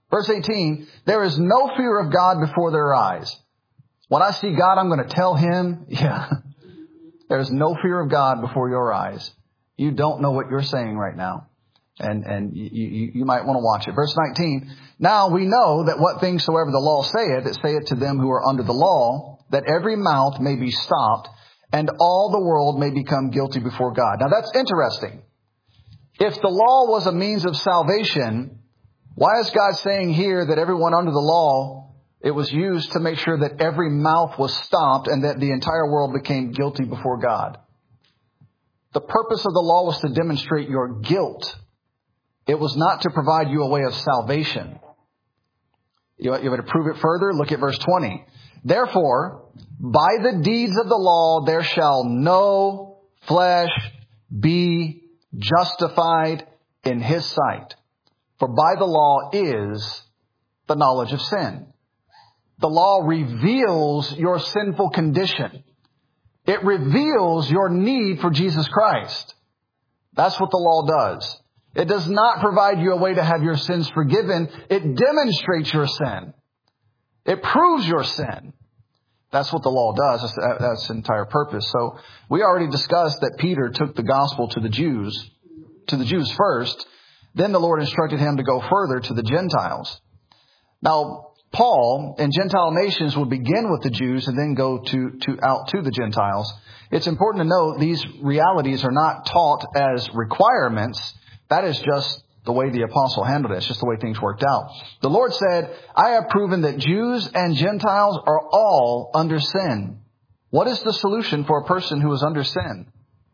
Verse eighteen, there is no fear of God before their eyes. When I see God, I'm going to tell him, yeah, there's no fear of God before your eyes. You don't know what you're saying right now. And, and you, you, you might want to watch it. Verse nineteen, now we know that what things soever the law saith, it saith to them who are under the law, that every mouth may be stopped, and all the world may become guilty before God. Now that's interesting. If the law was a means of salvation, why is God saying here that everyone under the law, it was used to make sure that every mouth was stopped and that the entire world became guilty before God? The purpose of the law was to demonstrate your guilt. It was not to provide you a way of salvation. You want, you want to prove it further? Look at verse twenty. Therefore, by the deeds of the law, there shall no flesh be justified in his sight. For by the law is the knowledge of sin. The law reveals your sinful condition. It reveals your need for Jesus Christ. That's what the law does. It does not provide you a way to have your sins forgiven. It demonstrates your sin. It proves your sin. That's what the law does. That's, that's its entire purpose. So we already discussed that Peter took the gospel to the Jews, to the Jews first. Then the Lord instructed him to go further to the Gentiles. Now, Paul and Gentile nations would begin with the Jews and then go to, to out to the Gentiles. It's important to note these realities are not taught as requirements. That is just the way the apostle handled it. It's just the way things worked out. The Lord said, I have proven that Jews and Gentiles are all under sin. What is the solution for a person who is under sin?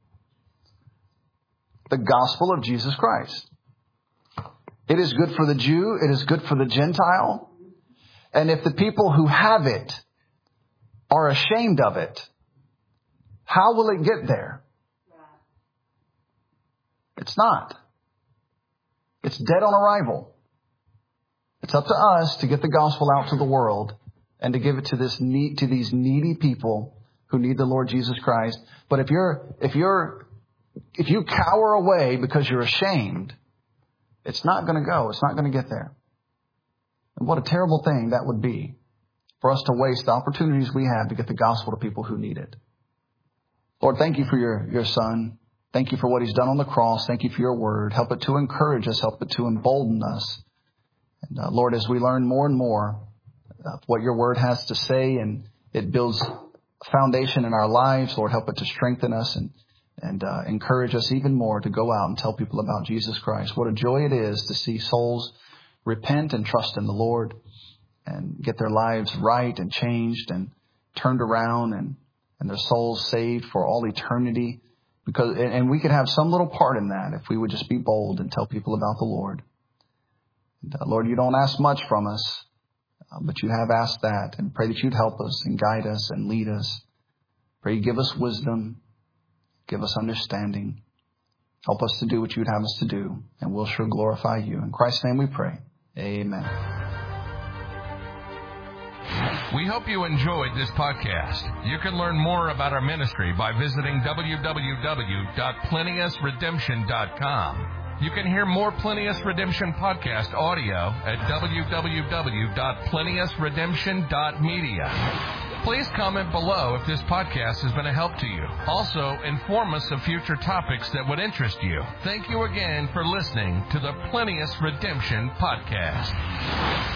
The gospel of Jesus Christ. It is good for the Jew. It is good for the Gentile. And if the people who have it are ashamed of it, how will it get there? It's not. It's dead on arrival. It's up to us to get the gospel out to the world and to give it to this need, to these needy people who need the Lord Jesus Christ. But if you're, if you're, if you cower away because you're ashamed, it's not going to go. It's not going to get there. And what a terrible thing that would be for us to waste the opportunities we have to get the gospel to people who need it. Lord, thank you for your, your son. Thank you for what he's done on the cross. Thank you for your word. Help it to encourage us. Help it to embolden us. And uh, Lord, as we learn more and more of what your word has to say and it builds a foundation in our lives, Lord, help it to strengthen us and, and uh, encourage us even more to go out and tell people about Jesus Christ. What a joy it is to see souls repent and trust in the Lord and get their lives right and changed and turned around and, and their souls saved for all eternity. Because, and we could have some little part in that if we would just be bold and tell people about the Lord. And, uh, Lord, you don't ask much from us, uh, but you have asked that, and pray that you'd help us and guide us and lead us. Pray you give us wisdom, give us understanding. Help us to do what you'd have us to do, and we'll sure glorify you. In Christ's name we pray. Amen. We hope you enjoyed this podcast. You can learn more about our ministry by visiting w w w dot plenius redemption dot com. You can hear more Plenius Redemption podcast audio at w w w dot plenius redemption dot media. Please comment below if this podcast has been a help to you. Also, inform us of future topics that would interest you. Thank you again for listening to the Plenius Redemption podcast.